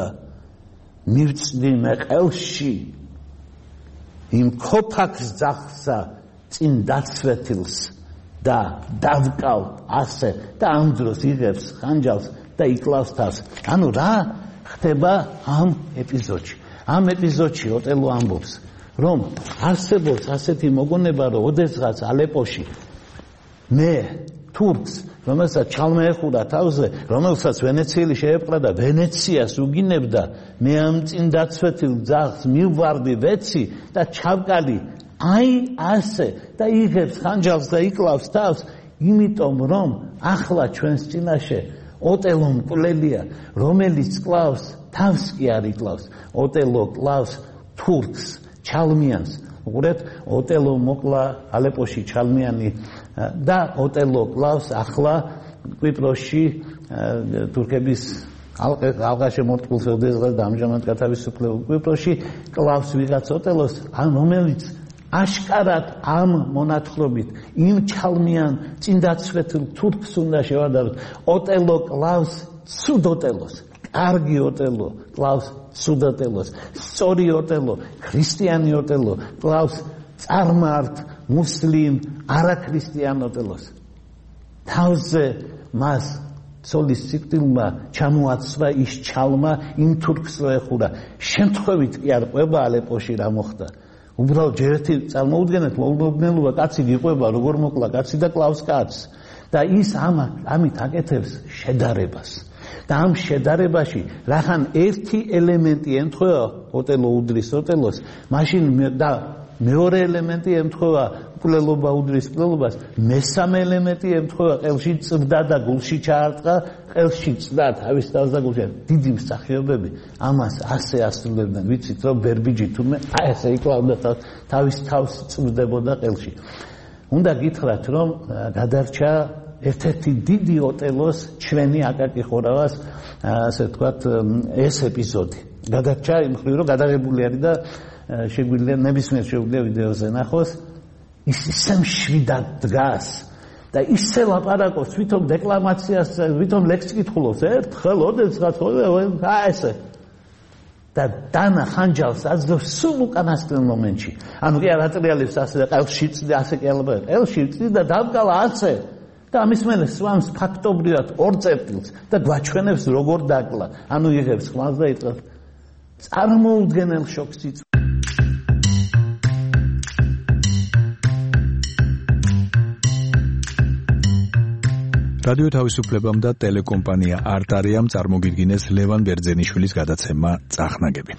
[SPEAKER 2] მივწდი მე ყელში იმ ქოფაქს ძახსა წინ დაცვეთილს და დავკავ ასე და ამ დროს იღებს ხანჯალს და იკლავს თავს. ანუ რა ხდება ამ ეპიზოდში? ამ ეპიზოდში ოტელო ამბობს, რომ არსებობს ასეთი მოგონება, რომ ოდესღაც ალეპოში მე თურქს, რომელსაც ჩალმეეხურა თავზე, რომელსაც ვენეციელი შეეპყრა და ვენეციას უგინებდა, მე ამ წინ დაცვეთილ ძაღლს მივვარდი ვეცი და ჩავკალი აი ასე და იღებს ხანჯალს და იკლავს თავს, იმიტომ რომ ახლა ჩვენს წინაშე ოტელო მკვლელია, რომელიც კლავს თავს კი არ იკლავს. ოტელო კლავს თურქს, ჩალმიანს. უყურეთ, ოტელო მოკლა ალეპოში ჩალმიანი და ოტელო კლავს ახლა კვიპროსში თურქების ალყაში მორთულს ოდესღაც და ამჟამად გათავისუფლებულ კვიპროსში კლავს ვიღაც ოტელოს, ან რომელიც აშკარად ამ მონათხრობით იმ ჩალმიან წინდაცვეთილ თურქს უნდა შევადაროთ. ოტელო კლავს ცუდ ოტელოს, კარგი ოტელო კლავს ცუდ ოტელოს, სწორი ოტელო, ქრისტიანი ოტელო კლავს წარმართ მუსლიმ არაქრისტიან ოტელოს. თავზე მას ცოლის სიკვდილმა ჩამოაცვა ის ჩალმა იმ თურქს რო ეხურა. შემთხვევით კი არ ყვება ალეპოში რა მოხდა. უბრალოდ ჯერ ერთი წარმოუდგენეთ მოულოდნელობა კაცი გიყვება როგორ მოკლა კაცი და კლავს კაცს და ის ამ ამით აკეთებს შედარებას და ამ შედარებაში რახან ერთი ელემენტი ემთხვევა ოტელო უდრის ოტელოს მაშინ და მეორე ელემენტი ემთხვევა მკვლელობა უდრის მკვლელობას მესამე ელემენტი ემთხვევა ყელში წვდა და გულში ჩაარტყა ყელში წვდა თავის თავს და გულში დიდი მსახიობები ამას ასე ასრულებდნენ ვიცით რომ ბერბიჯი თურმე აი ესე იკლავდა თავის თავს წვდებოდა ყელში უნდა გითხრათ რომ გადარჩა ერთ-ერთი დიდი ოტელოს ჩვენი აკაკი ხორავას ასე ვთქვათ ეს ეპიზოდი გადარჩა იმ მხრივ რომ გადაღებული არის და შეგვიძლია ნებისმიერ შეგვიძლია ვიდეოზე ნახოს ის ისე მშვიდად დგას და ისე ლაპარაკობს, თვითონ დეკლამაციას, თვითონ ლექსს კითხულობს, ერთხელ ოდესღაც აი ესე და დანა ხანჯალს აძლევს სულ უკანასკნელ მომენტში. ანუ კი არ ატრიალებს ასე და ყელში წდი ასე კი ალბათ. ყელში წდი და დამკალა ასე და ამის მერე სვამს ფაქტობრივად ორ წერტილს და გვაჩვენებს როგორ დაკლა. ანუ იღებს ხმალს და იტყვის წარმოუდგენელ შოკს იწვევს.
[SPEAKER 1] რადიო თავისუფლებამ და ტელეკომპანია არტარიამ წარმოგიდგინეს ლევან ბერძენიშვილის გადაცემა წახნაგები.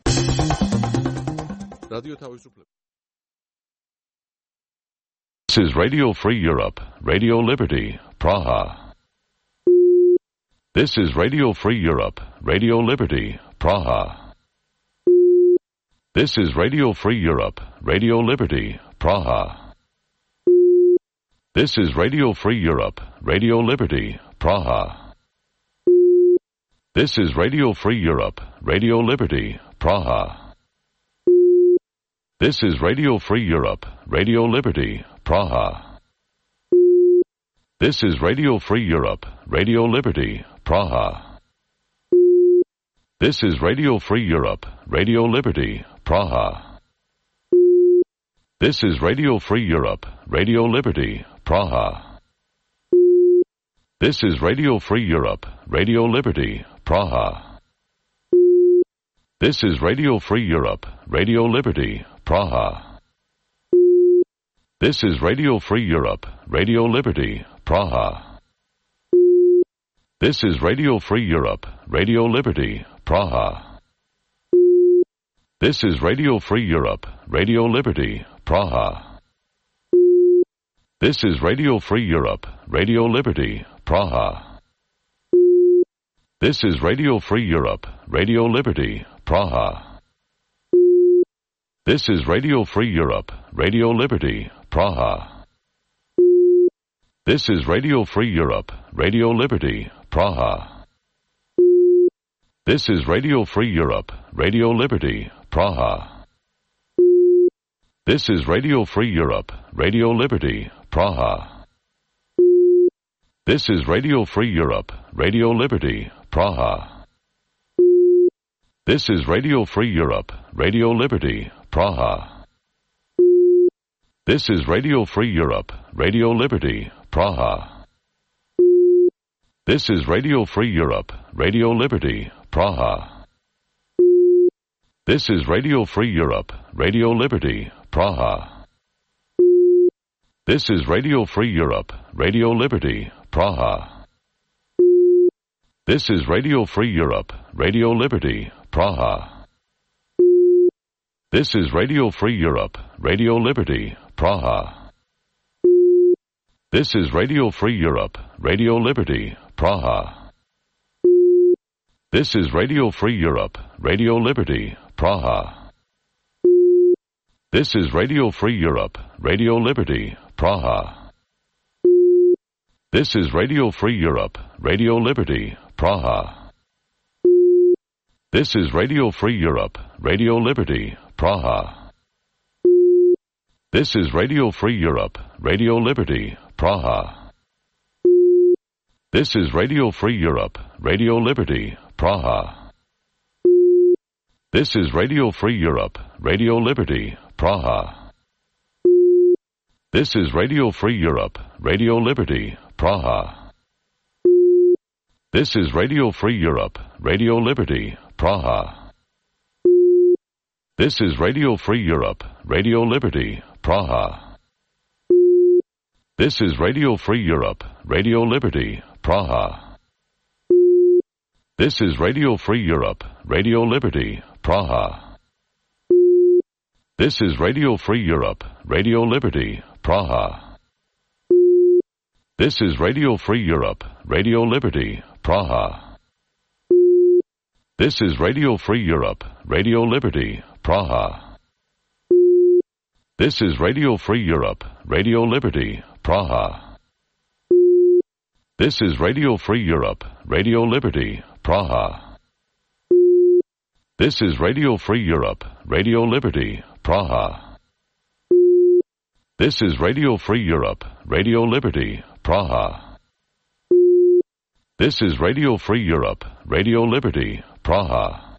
[SPEAKER 1] რადიო თავისუფლება.
[SPEAKER 3] This is Radio Free Europe, Radio Liberty, Praha. This is Radio Free Europe, Radio Liberty, Praha. This is Radio Free Europe, Radio Liberty, Praha. This is Radio Free Europe, Radio Liberty, Praha. This is Radio Free Europe, Radio Liberty, Praha. This is Radio Free Europe, Radio Liberty, Praha. This is Radio Free Europe, Radio Liberty, Praha. This is Radio Free Europe, Radio Liberty, Praha. This is Radio Free Europe, Radio Liberty, Praha. This is Radio Free Europe, Radio Liberty, Praha. This is Radio Free Europe, Radio Liberty, Praha. This is Radio Free Europe, Radio Liberty, Praha. This is Radio Free Europe, Radio Liberty, Praha. This is Radio Free Europe, Radio Liberty, Praha. This is Radio Free Europe, Radio Liberty, Praha. This is Radio Free Europe, Radio Liberty, Praha. This is Radio Free Europe, Radio Liberty, Praha. This is Radio Free Europe, Radio Liberty, Praha. This is Radio Free Europe, Radio Liberty, Praha. This is Radio Free Europe, Radio Liberty, Praha. This is Radio Free Europe, Radio Liberty, Praha. This is Radio Free Europe, Radio Liberty, Praha. This is Radio Free Europe, Radio Liberty, Praha. This is Radio Free Europe, Radio Liberty, Praha. This is Radio Free Europe, Radio Liberty, Praha. This is Radio Free Europe, Radio Liberty, Praha. This is Radio Free Europe, Radio Liberty, Praha. This is Radio Free Europe, Radio Liberty, Praha. This is Radio Free Europe, Radio Liberty, Praha. This is Radio Free Europe, Radio Liberty, Praha. This is Radio Free Europe, Radio Liberty, Praha. This is Radio Free Europe, Radio Liberty, Praha. This is Radio Free Europe, Radio Liberty, Praha. This is Radio Free Europe, Radio Liberty, Praha. This is Radio Free Europe, Radio Liberty, Praha. This is Radio Free Europe, Radio Liberty, Praha. This is Radio Free Europe, Radio Liberty, Praha. This is Radio Free Europe, Radio Liberty, Praha. This is Radio Free Europe, Radio Liberty, Praha. This is Radio Free Europe, Radio Liberty, Praha. This is Radio Free Europe, Radio Liberty, Praha. This is Radio Free Europe, Radio Liberty, Praha. This is Radio Free Europe, Radio Liberty, Praha. This is Radio Free Europe, Radio Liberty, Praha. This is Radio Free Europe, Radio Liberty, Praha. This is Radio Free Europe, Radio Liberty, Praha. This is Radio Free Europe, Radio Liberty, Praha. This is Radio Free Europe, Radio Liberty, Praha. This is Radio Free Europe, Radio Liberty, Praha.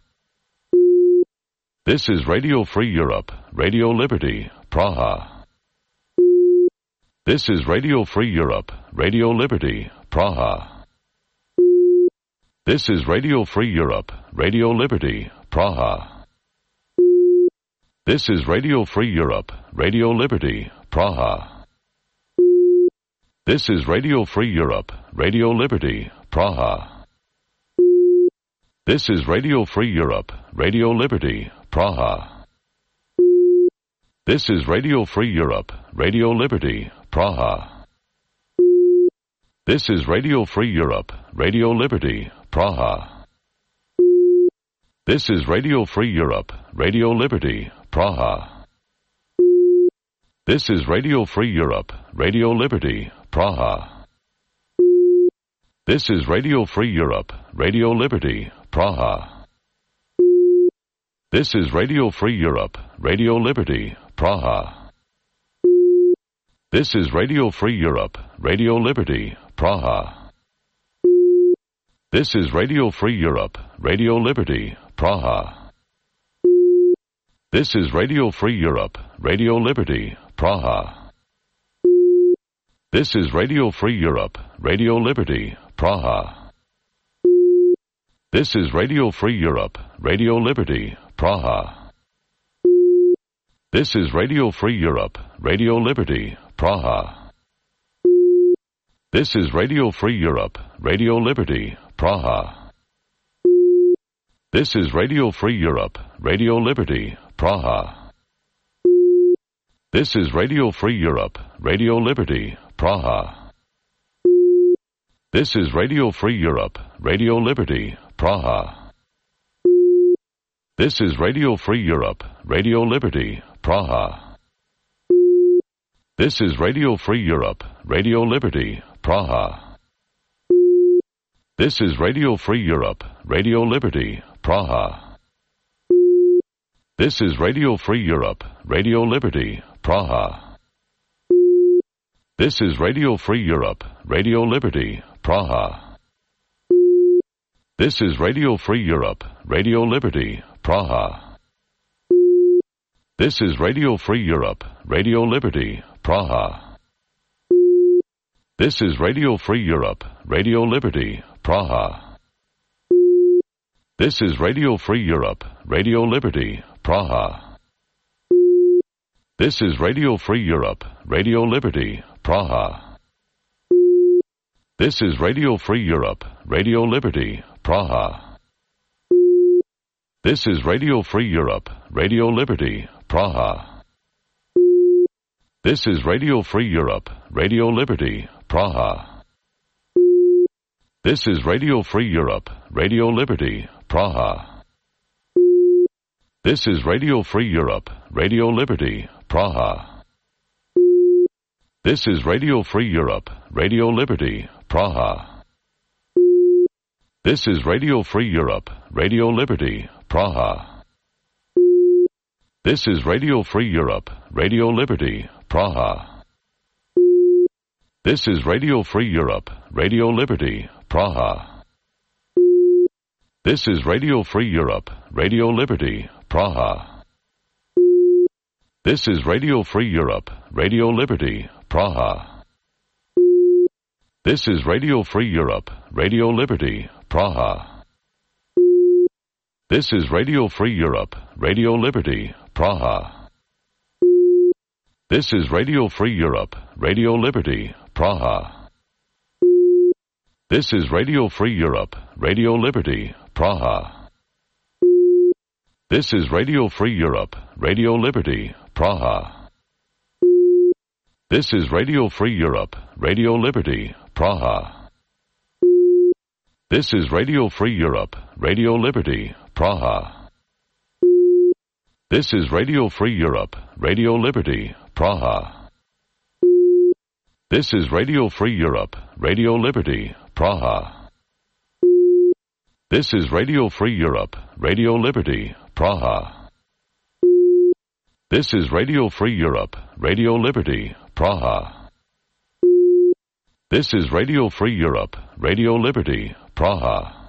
[SPEAKER 3] This is Radio Free Europe, Radio Liberty, Praha. This is Radio Free Europe, Radio Liberty, Praha. This is Radio Free Europe, Radio Liberty, Praha. This is Radio Free Europe, Radio Liberty, Praha. This is Radio Free Europe, Radio Liberty, Praha. This is Radio Free Europe, Radio Liberty, Praha. This is Radio Free Europe, Radio Liberty, Praha. This is Radio Free Europe, Radio Liberty, Praha. This is Radio Free Europe, Radio Liberty, Praha. This is Radio Free Europe, Radio Liberty, Praha. This is Radio Free Europe, Radio Liberty, Praha. This is Radio Free Europe, Radio Liberty, Praha. This is Radio Free Europe, Radio Liberty, Praha. This is Radio Free Europe, Radio Liberty, Praha. This is Radio Free Europe, Radio Liberty, Praha. This is Radio Free Europe, Radio Liberty, Praha. This is Radio Free Europe, Radio Liberty, Praha. This is Radio Free Europe, Radio Liberty, Praha. This is Radio Free Europe, Radio Liberty, Praha. This is Radio Free Europe, Radio Liberty, Praha. This is Radio Free Europe, Radio Liberty, Praha. This is Radio Free Europe, Radio Liberty, Praha. This is Radio Free Europe, Radio Liberty, Praha. This is Radio Free Europe, Radio Liberty, Praha. This is Radio Free Europe, Radio Liberty, Praha. This is Radio Free Europe, Radio Liberty, Praha. This is Radio Free Europe, Radio Liberty, Praha. This is Radio Free Europe, Radio Liberty, Praha. This is Radio Free Europe, Radio Liberty, Praha. This is Radio Free Europe, Radio Liberty, Praha. This is Radio Free Europe, Radio Liberty, Praha. This is Radio Free Europe, Radio Liberty, Praha. This is Radio Free Europe, Radio Liberty, Praha. This is Radio Free Europe, Radio Liberty, Praha. This is Radio Free Europe, Radio Liberty, Praha. This is Radio Free Europe, Radio Liberty, Praha. This is Radio Free Europe, Radio Liberty, Praha. This is Radio Free Europe, Radio Liberty, Praha. This is Radio Free Europe, Radio Liberty, Praha. This is Radio Free Europe, Radio Liberty, Praha. This is Radio Free Europe, Radio Liberty, Praha. This is Radio Free Europe, Radio Liberty, Praha. This is Radio Free Europe, Radio Liberty, Praha. This is Radio Free Europe, Radio Liberty, Praha. This is Radio Free Europe, Radio Liberty, Praha. This is Radio Free Europe, Radio Liberty, Praha. This is Radio Free Europe, Radio Liberty, Praha. This is Radio Free Europe, Radio Liberty, Praha. This is Radio Free Europe, Radio Liberty, Praha. This is Radio Free Europe, Radio Liberty, Praha. This is Radio Free Europe, Radio Liberty, Praha. This is Radio Free Europe, Radio Liberty, Praha. This is Radio Free Europe, Radio Liberty, Praha. This is Radio Free Europe, Radio Liberty, Praha. This is Radio Free Europe, Radio Liberty, Praha.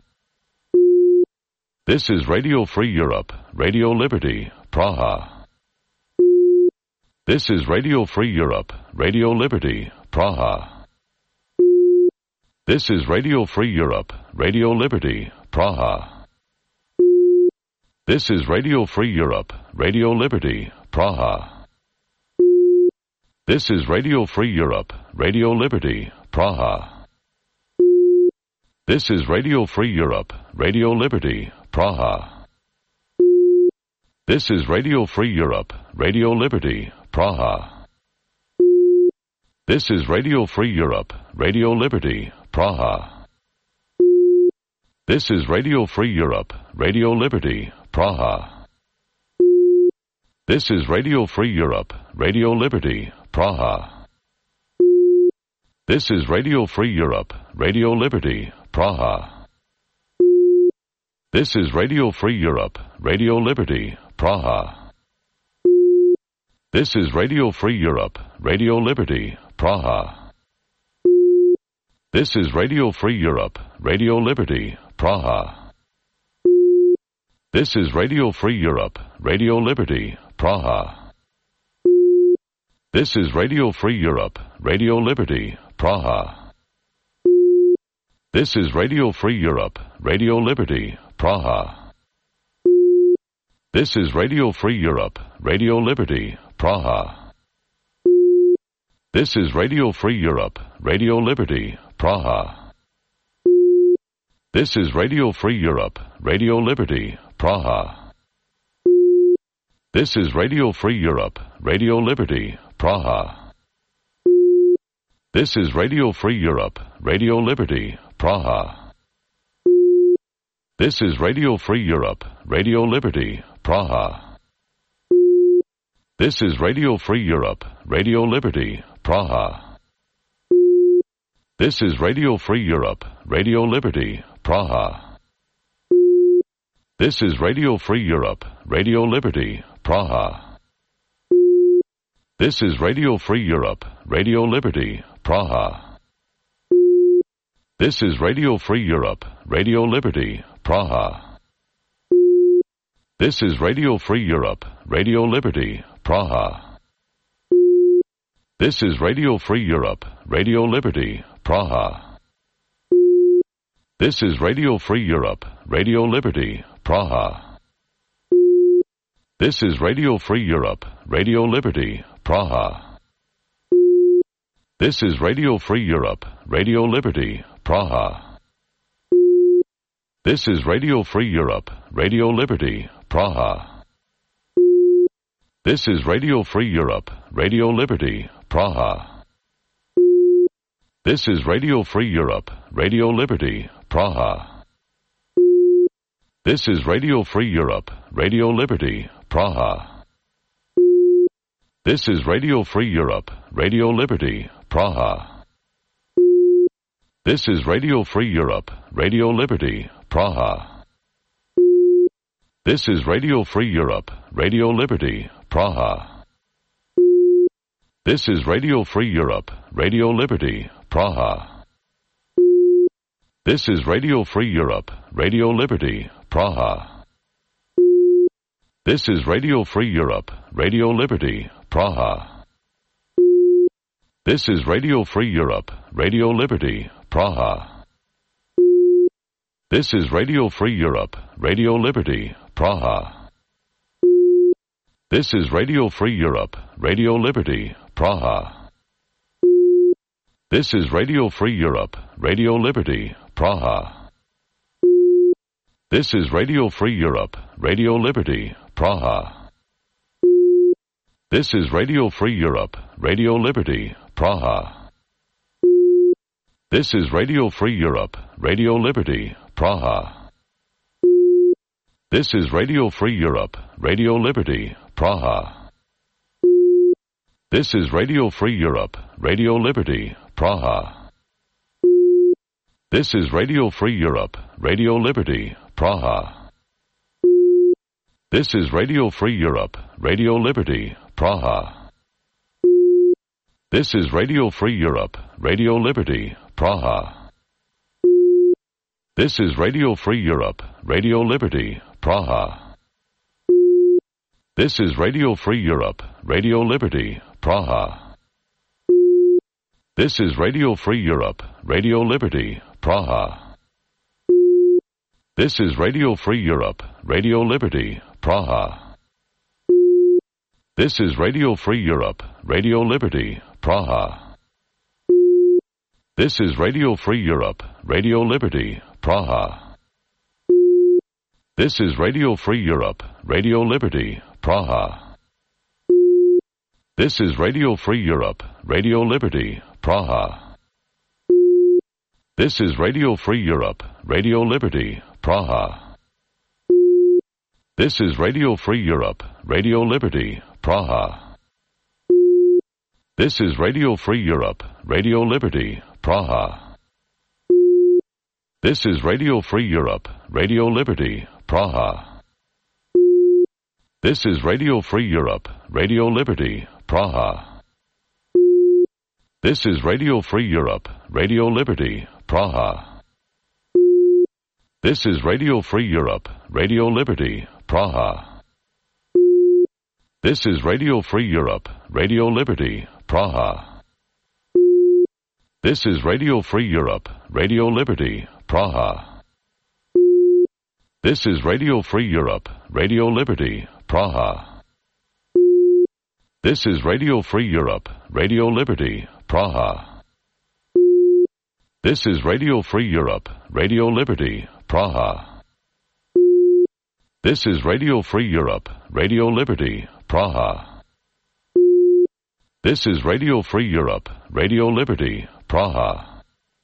[SPEAKER 3] This is Radio Free Europe, Radio Liberty, Praha. This is Radio Free Europe, Radio Liberty, Praha. This is Radio Free Europe, Radio Liberty, Praha. This is Radio Free Europe, Radio Liberty, Praha. This is Radio Free Europe, Radio Liberty, Praha. This is Radio Free Europe, Radio Liberty, Praha. This is Radio Free Europe, Radio Liberty, Praha. This is Radio Free Europe, Radio Liberty, Praha. This is Radio Free Europe, Radio Liberty, Praha. This is Radio Free Europe, Radio Liberty, Praha. This is Radio Free Europe, Radio Liberty, Praha. This is Radio Free Europe, Radio Liberty, Praha. This is Radio Free Europe, Radio Liberty, Praha. This is Radio Free Europe, Radio Liberty, Praha. This is Radio Free Europe, Radio Liberty, Praha. This is Radio Free Europe, Radio Liberty, Praha. This is Radio Free Europe, Radio Liberty, Praha. This is Radio Free Europe, Radio Liberty, Praha. This is Radio Free Europe, Radio Liberty, Praha. This is Radio Free Europe, Radio Liberty, Praha. This is Radio Free Europe, Radio Liberty, Praha. This is Radio Free Europe, Radio Liberty, Praha. This is Radio Free Europe, Radio Liberty, Praha. This is Radio Free Europe, Radio Liberty, Praha. This is Radio Free Europe, Radio Liberty, Praha. This is Radio Free Europe, Radio Liberty, Praha. This is Radio Free Europe, Radio Liberty, Praha. This is Radio Free Europe, Radio Liberty, Praha. This is Radio Free Europe, Radio Liberty, Praha. This is Radio Free Europe, Radio Liberty, Praha. This is Radio Free Europe, Radio Liberty, Praha. This is Radio Free Europe, Radio Liberty, Praha. This is Radio Free Europe, Radio Liberty, Praha. This is Radio Free Europe, Radio Liberty, Praha. This is Radio Free Europe, Radio Liberty, Praha. This is Radio Free Europe, Radio Liberty, Praha. This is Radio Free Europe, Radio Liberty, Praha. This is Radio Free Europe, Radio Liberty, Praha. This is Radio Free Europe, Radio Liberty, Praha. This is Radio Free Europe, Radio Liberty, Praha. This is Radio Free Europe, Radio Liberty, Praha. This is Radio Free Europe, Radio Liberty, Praha. This is Radio Free Europe, Radio Liberty, Praha. This is Radio Free Europe, Radio Liberty, Praha. This is Radio Free Europe, Radio Liberty, Praha. This is Radio Free Europe, Radio Liberty, Praha. This is Radio Free Europe, Radio Liberty, Praha. This is Radio Free Europe, Radio Liberty, Praha. This is Radio Free Europe, Radio Liberty, Praha. This is Radio Free Europe, Radio Liberty, Praha. This is Radio Free Europe, Radio Liberty, Praha. This is Radio Free Europe, Radio Liberty, Praha. This is Radio Free Europe, Radio Liberty, Praha. This is Radio Free Europe, Radio Liberty, Praha. This is Radio Free Europe, Radio Liberty, Praha. This is Radio Free Europe, Radio Liberty, Praha. This is Radio Free Europe, Radio Liberty, Praha. This is Radio Free Europe, Radio Liberty, Praha. This is Radio Free Europe, Radio Liberty, Praha. This is Radio Free Europe, Radio Liberty, Praha. This is Radio Free Europe, Radio Liberty, Praha. This is Radio Free Europe, Radio Liberty, Praha. This is Radio Free Europe, Radio Liberty, Praha. This is Radio Free Europe, Radio Liberty, Praha. This is Radio Free Europe, Radio Liberty, Praha. This is Radio Free Europe, Radio Liberty, Praha. This is Radio Free Europe, Radio Liberty, Praha. This is Radio Free Europe, Radio Liberty, Praha. This is Radio Free Europe, Radio Liberty, Praha. This is Radio Free Europe, Radio Liberty, Praha. This is Radio Free Europe, Radio Liberty, Praha. This is Radio Free Europe, Radio Liberty, Praha. This is Radio Free Europe, Radio Liberty, Praha. This is Radio Free Europe, Radio Liberty, Praha. This is Radio Free Europe, Radio Liberty, Praha. This is Radio Free Europe, Radio Liberty, Praha. This is Radio Free Europe, Radio Liberty, Praha.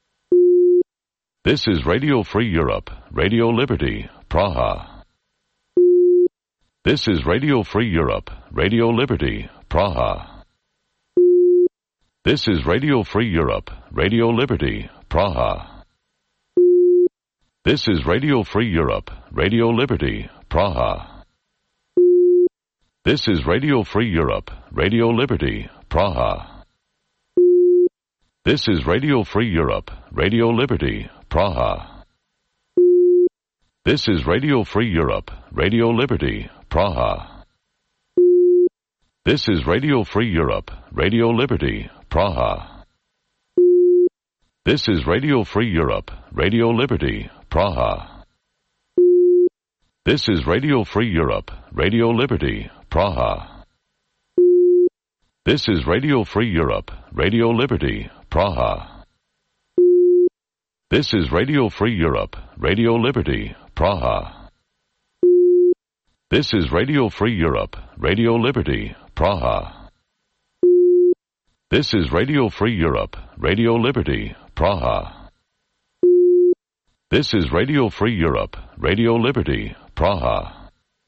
[SPEAKER 3] This is Radio Free Europe, Radio Liberty, Praha. This is Radio Free Europe, Radio Liberty, Praha. This is Radio Free Europe, Radio Liberty, Praha. This is Radio Free Europe, Radio Liberty, Praha. This is Radio Free Europe, Radio Liberty, Praha. This is Radio Free Europe, Radio Liberty, Praha. This is Radio Free Europe, Radio Liberty, Praha. This is Radio Free Europe, Radio Liberty, Praha. This is Radio Free Europe, Radio Liberty, Praha. This is Radio Free Europe, Radio Liberty, Praha. This is Radio Free Europe, Radio Liberty, Praha. This is Radio Free Europe, Radio Liberty, Praha. This is Radio Free Europe, Radio Liberty, Praha. This is Radio Free Europe, Radio Liberty, Praha. This is Radio Free Europe, Radio Liberty, Praha.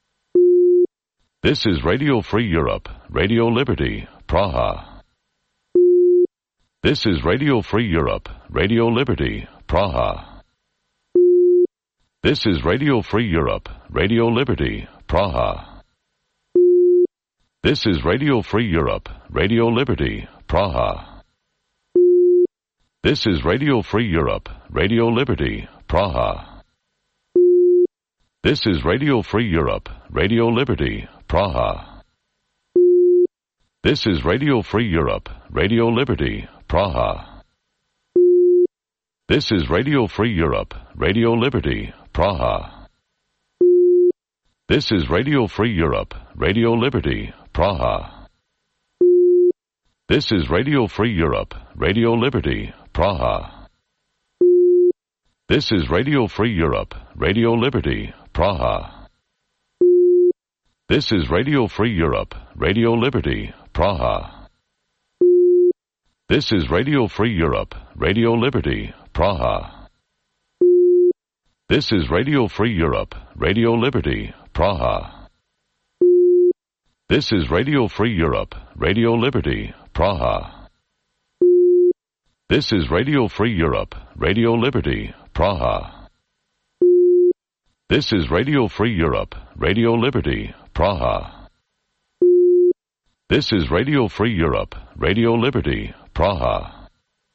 [SPEAKER 3] This is Radio Free Europe, Radio Liberty, Praha. This is Radio Free Europe, Radio Liberty, Praha. This is Radio Free Europe, Radio Liberty, Praha. This is Radio Free Europe, Radio Liberty, Praha. This is Radio Free Europe, Radio Liberty, Praha. This is Radio Free Europe, Radio Liberty, Praha. This is Radio Free Europe, Radio Liberty, Praha. This is Radio Free Europe, Radio Liberty, Praha. This is Radio Free Europe, Radio Liberty, Praha. This is Radio Free Europe, Radio Liberty, Praha. This is Radio Free Europe, Radio Liberty, Praha. This is Radio Free Europe, Radio Liberty, Praha. This is Radio Free Europe, Radio Liberty, Praha. This is Radio Free Europe, Radio Liberty, Praha. This is Radio Free Europe, Radio Liberty, Praha. This is Radio Free Europe, Radio Liberty, Praha. This is Radio Free Europe, Radio Liberty, Praha. This is Radio Free Europe, Radio Liberty, Praha.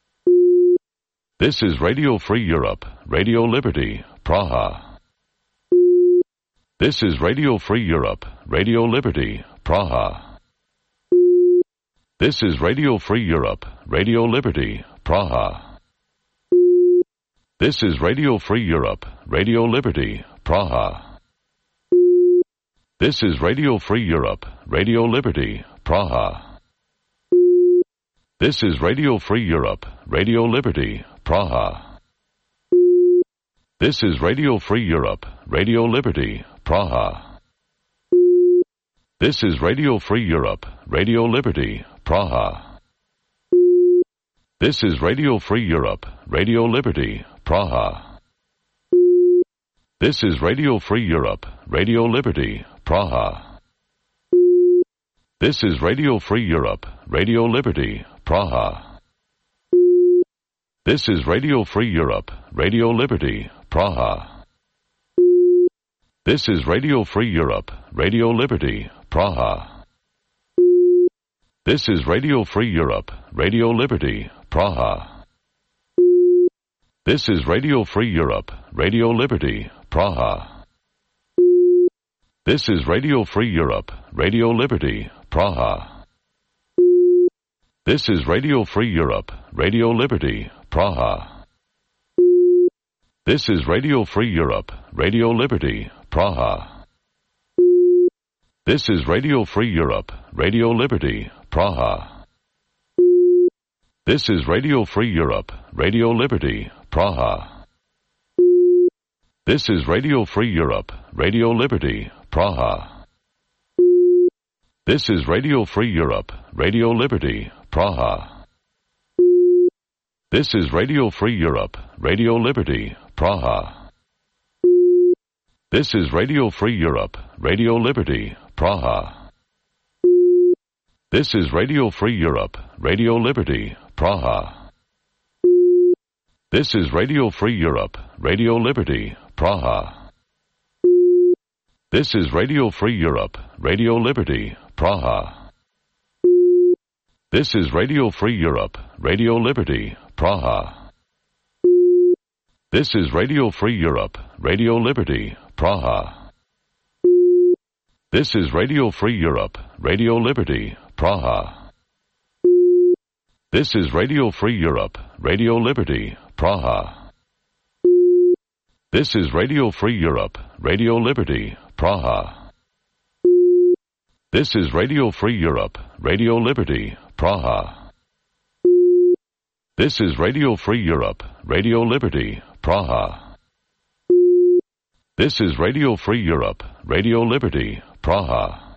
[SPEAKER 3] This is Radio Free Europe, Radio Liberty, Praha. This is Radio Free Europe, Radio Liberty, Praha. This is Radio Free Europe, Radio Liberty, Praha. This is Radio Free Europe, Radio Liberty, Praha. This is Radio Free Europe, Radio Liberty, Praha. This is Radio Free Europe, Radio Liberty, Praha. This is Radio Free Europe, Radio Liberty, Praha. This is Radio Free Europe, Radio Liberty, Praha. This is Radio Free Europe, Radio Liberty, Praha. This is Radio Free Europe, Radio Liberty, Praha. This is Radio Free Europe, Radio Liberty, Praha. This is Radio Free Europe, Radio Liberty, Praha. This is Radio Free Europe, Radio Liberty, Praha. This is Radio Free Europe, Radio Liberty, Praha. This is Radio Free Europe, Radio Liberty, Praha. This is Radio Free Europe, Radio Liberty, Praha. This is Radio Free Europe, Radio Liberty, Praha. This is Radio Free Europe, Radio Liberty, Praha. This is Radio Free Europe, Radio Liberty, Praha. This is Radio Free Europe, Radio Liberty, Praha. This is Radio Free Europe, Radio Liberty, Praha. This is Radio Free Europe, Radio Liberty, Praha. This is Radio Free Europe, Radio Liberty, Praha. This is Radio Free Europe, Radio Liberty, Praha. This is Radio Free Europe, Radio Liberty, Praha. This is Radio Free Europe, Radio Liberty, Praha. This is Radio Free Europe, Radio Liberty, Praha. This is Radio Free Europe, Radio Liberty, Praha. This is Radio Free Europe, Radio Liberty, Praha. This is Radio Free Europe, Radio Liberty, Praha. This is Radio Free Europe, Radio Liberty, Praha. This is Radio Free Europe, Radio Liberty, Praha. This is Radio Free Europe, Radio Liberty, Praha. This is Radio Free Europe, Radio Liberty, Praha. This is Radio Free Europe, Radio Liberty, Praha.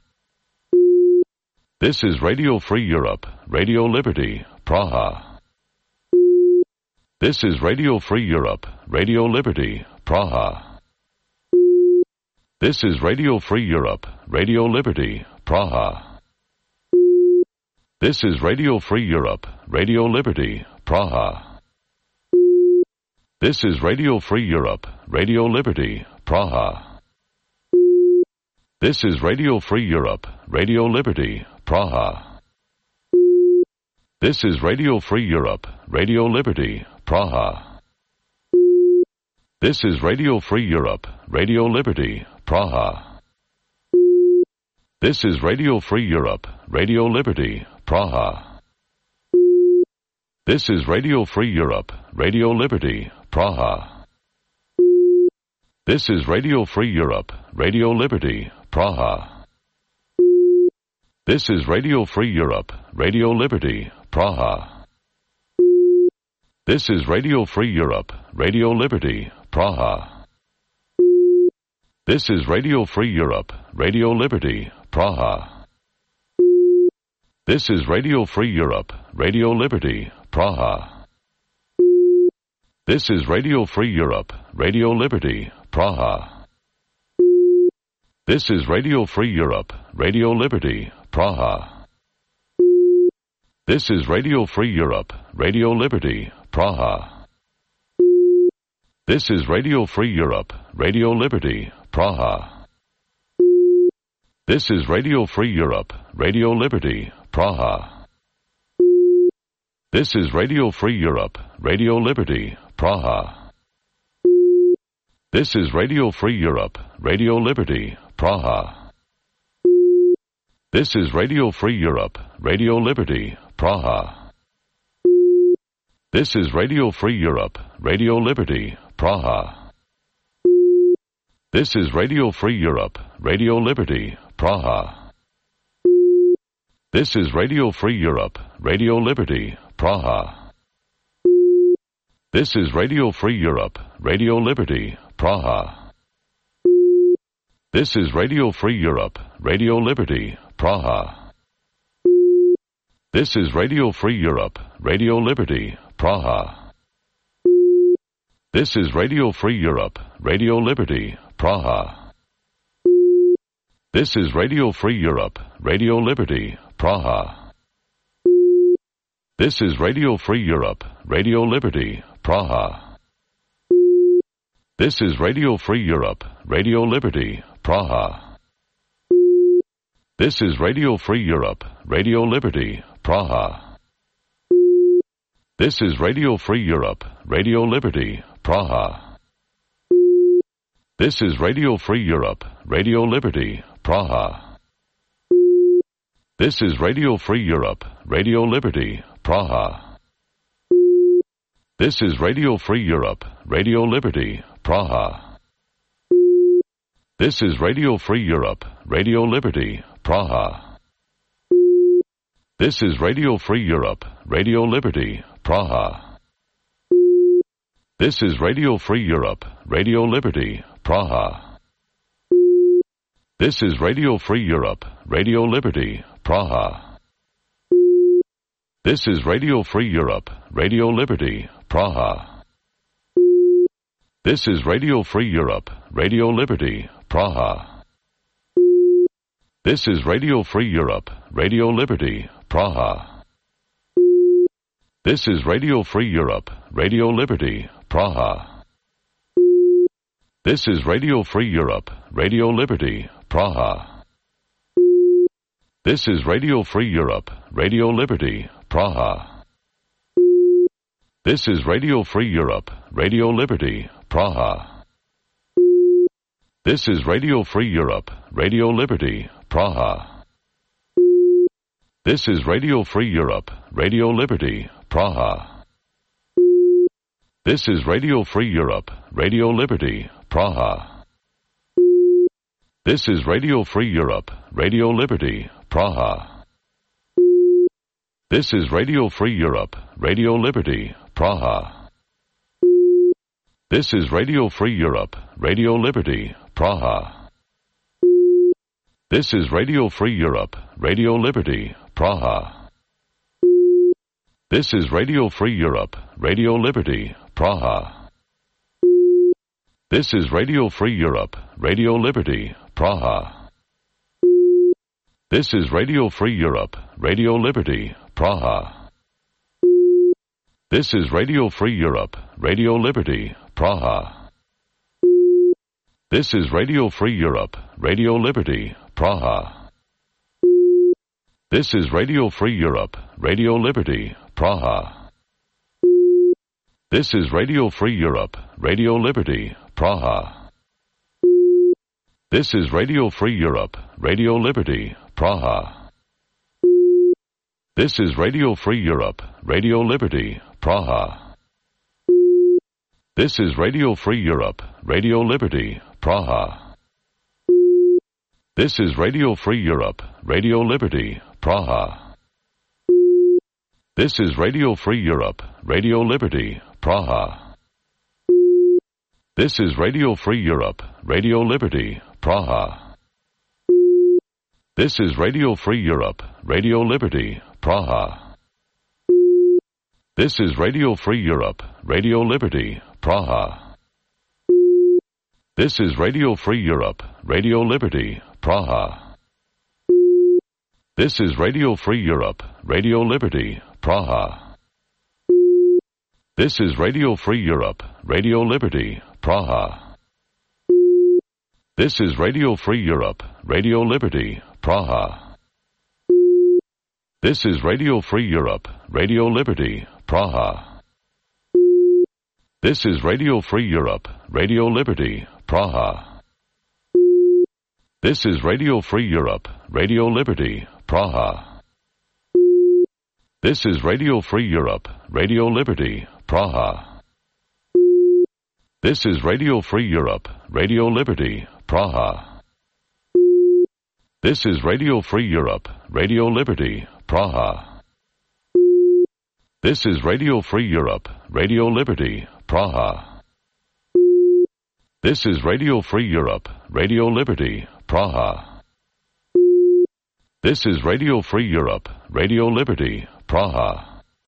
[SPEAKER 3] This is Radio Free Europe, Radio Liberty, Praha. This is Radio Free Europe, Radio Liberty, Praha. This is Radio Free Europe, Radio Liberty, Praha. This is Radio Free Europe, Radio Liberty, Praha. This is Radio Free Europe, Radio Liberty, Praha. This is Radio Free Europe, Radio Liberty, Praha. This is Radio Free Europe, Radio Liberty, Praha. This is Radio Free Europe, Radio Liberty, Praha. This is Radio Free Europe, Radio Liberty, Praha. This is Radio Free Europe, Radio Liberty, Praha. This is Radio Free Europe, Radio Liberty, Praha. This is Radio Free Europe, Radio Liberty, Praha. This is Radio Free Europe, Radio Liberty, Praha. This is Radio Free Europe, Radio Liberty, Praha. This is Radio Free Europe, Radio Liberty, Praha. This is Radio Free Europe, Radio Liberty, Praha. This is Radio Free Europe, Radio Liberty, Praha. This is Radio Free Europe, Radio Liberty, Praha. This is Radio Free Europe, Radio Liberty, Praha. This is Radio Free Europe, Radio Liberty, Praha. This is Radio Free Europe, Radio Liberty, Praha. This is Radio Free Europe, Radio Liberty, Praha. This is Radio Free Europe, Radio Liberty, Praha. This is Radio Free Europe, Radio Liberty, Praha. This is Radio Free Europe, Radio Liberty, Praha. This is Radio Free Europe, Radio Liberty, Praha. This is Radio Free Europe, Radio Liberty, Praha. This is Radio Free Europe, Radio Liberty, Praha. This is Radio Free Europe, Radio Liberty, Praha. This is Radio Free Europe, Radio Liberty, Praha. This is Radio Free Europe, Radio Liberty, Praha. This is Radio Free Europe, Radio Liberty, Praha. This is Radio Free Europe, Radio Liberty, Praha. This is Radio Free Europe, Radio Liberty, Praha. This is Radio Free Europe, Radio Liberty, Praha. This is Radio Free Europe, Radio Liberty, Praha. This is Radio Free Europe, Radio Liberty, Praha. This is Radio Free Europe, Radio Liberty, Praha. This is Radio Free Europe, Radio Liberty, Praha. This is Radio Free Europe, Radio Liberty, Praha. This is Radio Free Europe, Radio Liberty, Praha. This is Radio Free Europe, Radio Liberty, Praha. This is Radio Free Europe, Radio Liberty, Praha. This is Radio Free Europe, Radio Liberty, Praha. This is Radio Free Europe, Radio Liberty, Praha. This is Radio Free Europe, Radio Liberty, Praha. This is Radio Free Europe, Radio Liberty, Praha. This is Radio Free Europe, Radio Liberty, Praha. This is Radio Free Europe, Radio Liberty, Praha. This is Radio Free Europe, Radio Liberty, Praha. This is Radio Free Europe, Radio Liberty, Praha. This is Radio Free Europe, Radio Liberty, Praha. This is Radio Free Europe, Radio Liberty, Praha. This is Radio Free Europe, Radio Liberty, Praha. This is Radio Free Europe, Radio Liberty, Praha. This is Radio Free Europe, Radio Liberty, Praha. This is Radio Free Europe, Radio Liberty, Praha. This is Radio Free Europe, Radio Liberty, Praha. This is Radio Free Europe, Radio Liberty, Praha. This is Radio Free Europe, Radio Liberty, Praha. This is Radio Free Europe, Radio Liberty, Praha. This is Radio Free Europe, Radio Liberty, Praha. This is Radio Free Europe, Radio Liberty, Praha. This is Radio Free Europe, Radio Liberty, Praha. This is Radio Free Europe, Radio Liberty, Praha. This is Radio Free Europe, Radio Liberty, Praha. This is Radio Free Europe, Radio Liberty, Praha. This is Radio Free Europe, Radio Liberty, Praha. This is Radio Free Europe, Radio Liberty, Praha. This is Radio Free Europe, Radio Liberty, Praha. This is Radio Free Europe, Radio Liberty, Praha. This is Radio Free Europe, Radio Liberty, Praha. This is Radio Free Europe, Radio Liberty, Praha. This is Radio Free Europe, Radio Liberty, Praha. This is Radio Free Europe, Radio Liberty, Praha. This is Radio Free Europe, Radio Liberty, Praha. This is Radio Free Europe, Radio Liberty, Praha. This is Radio Free Europe, Radio Liberty, Praha. This is Radio Free Europe, Radio Liberty, Praha. This is Radio Free Europe, Radio Liberty, Praha. This is Radio Free Europe, Radio Liberty, Praha. This is Radio Free Europe, Radio Liberty, Praha. This is Radio Free Europe, Radio Liberty, Praha. This is Radio Free Europe, Radio Liberty, Praha.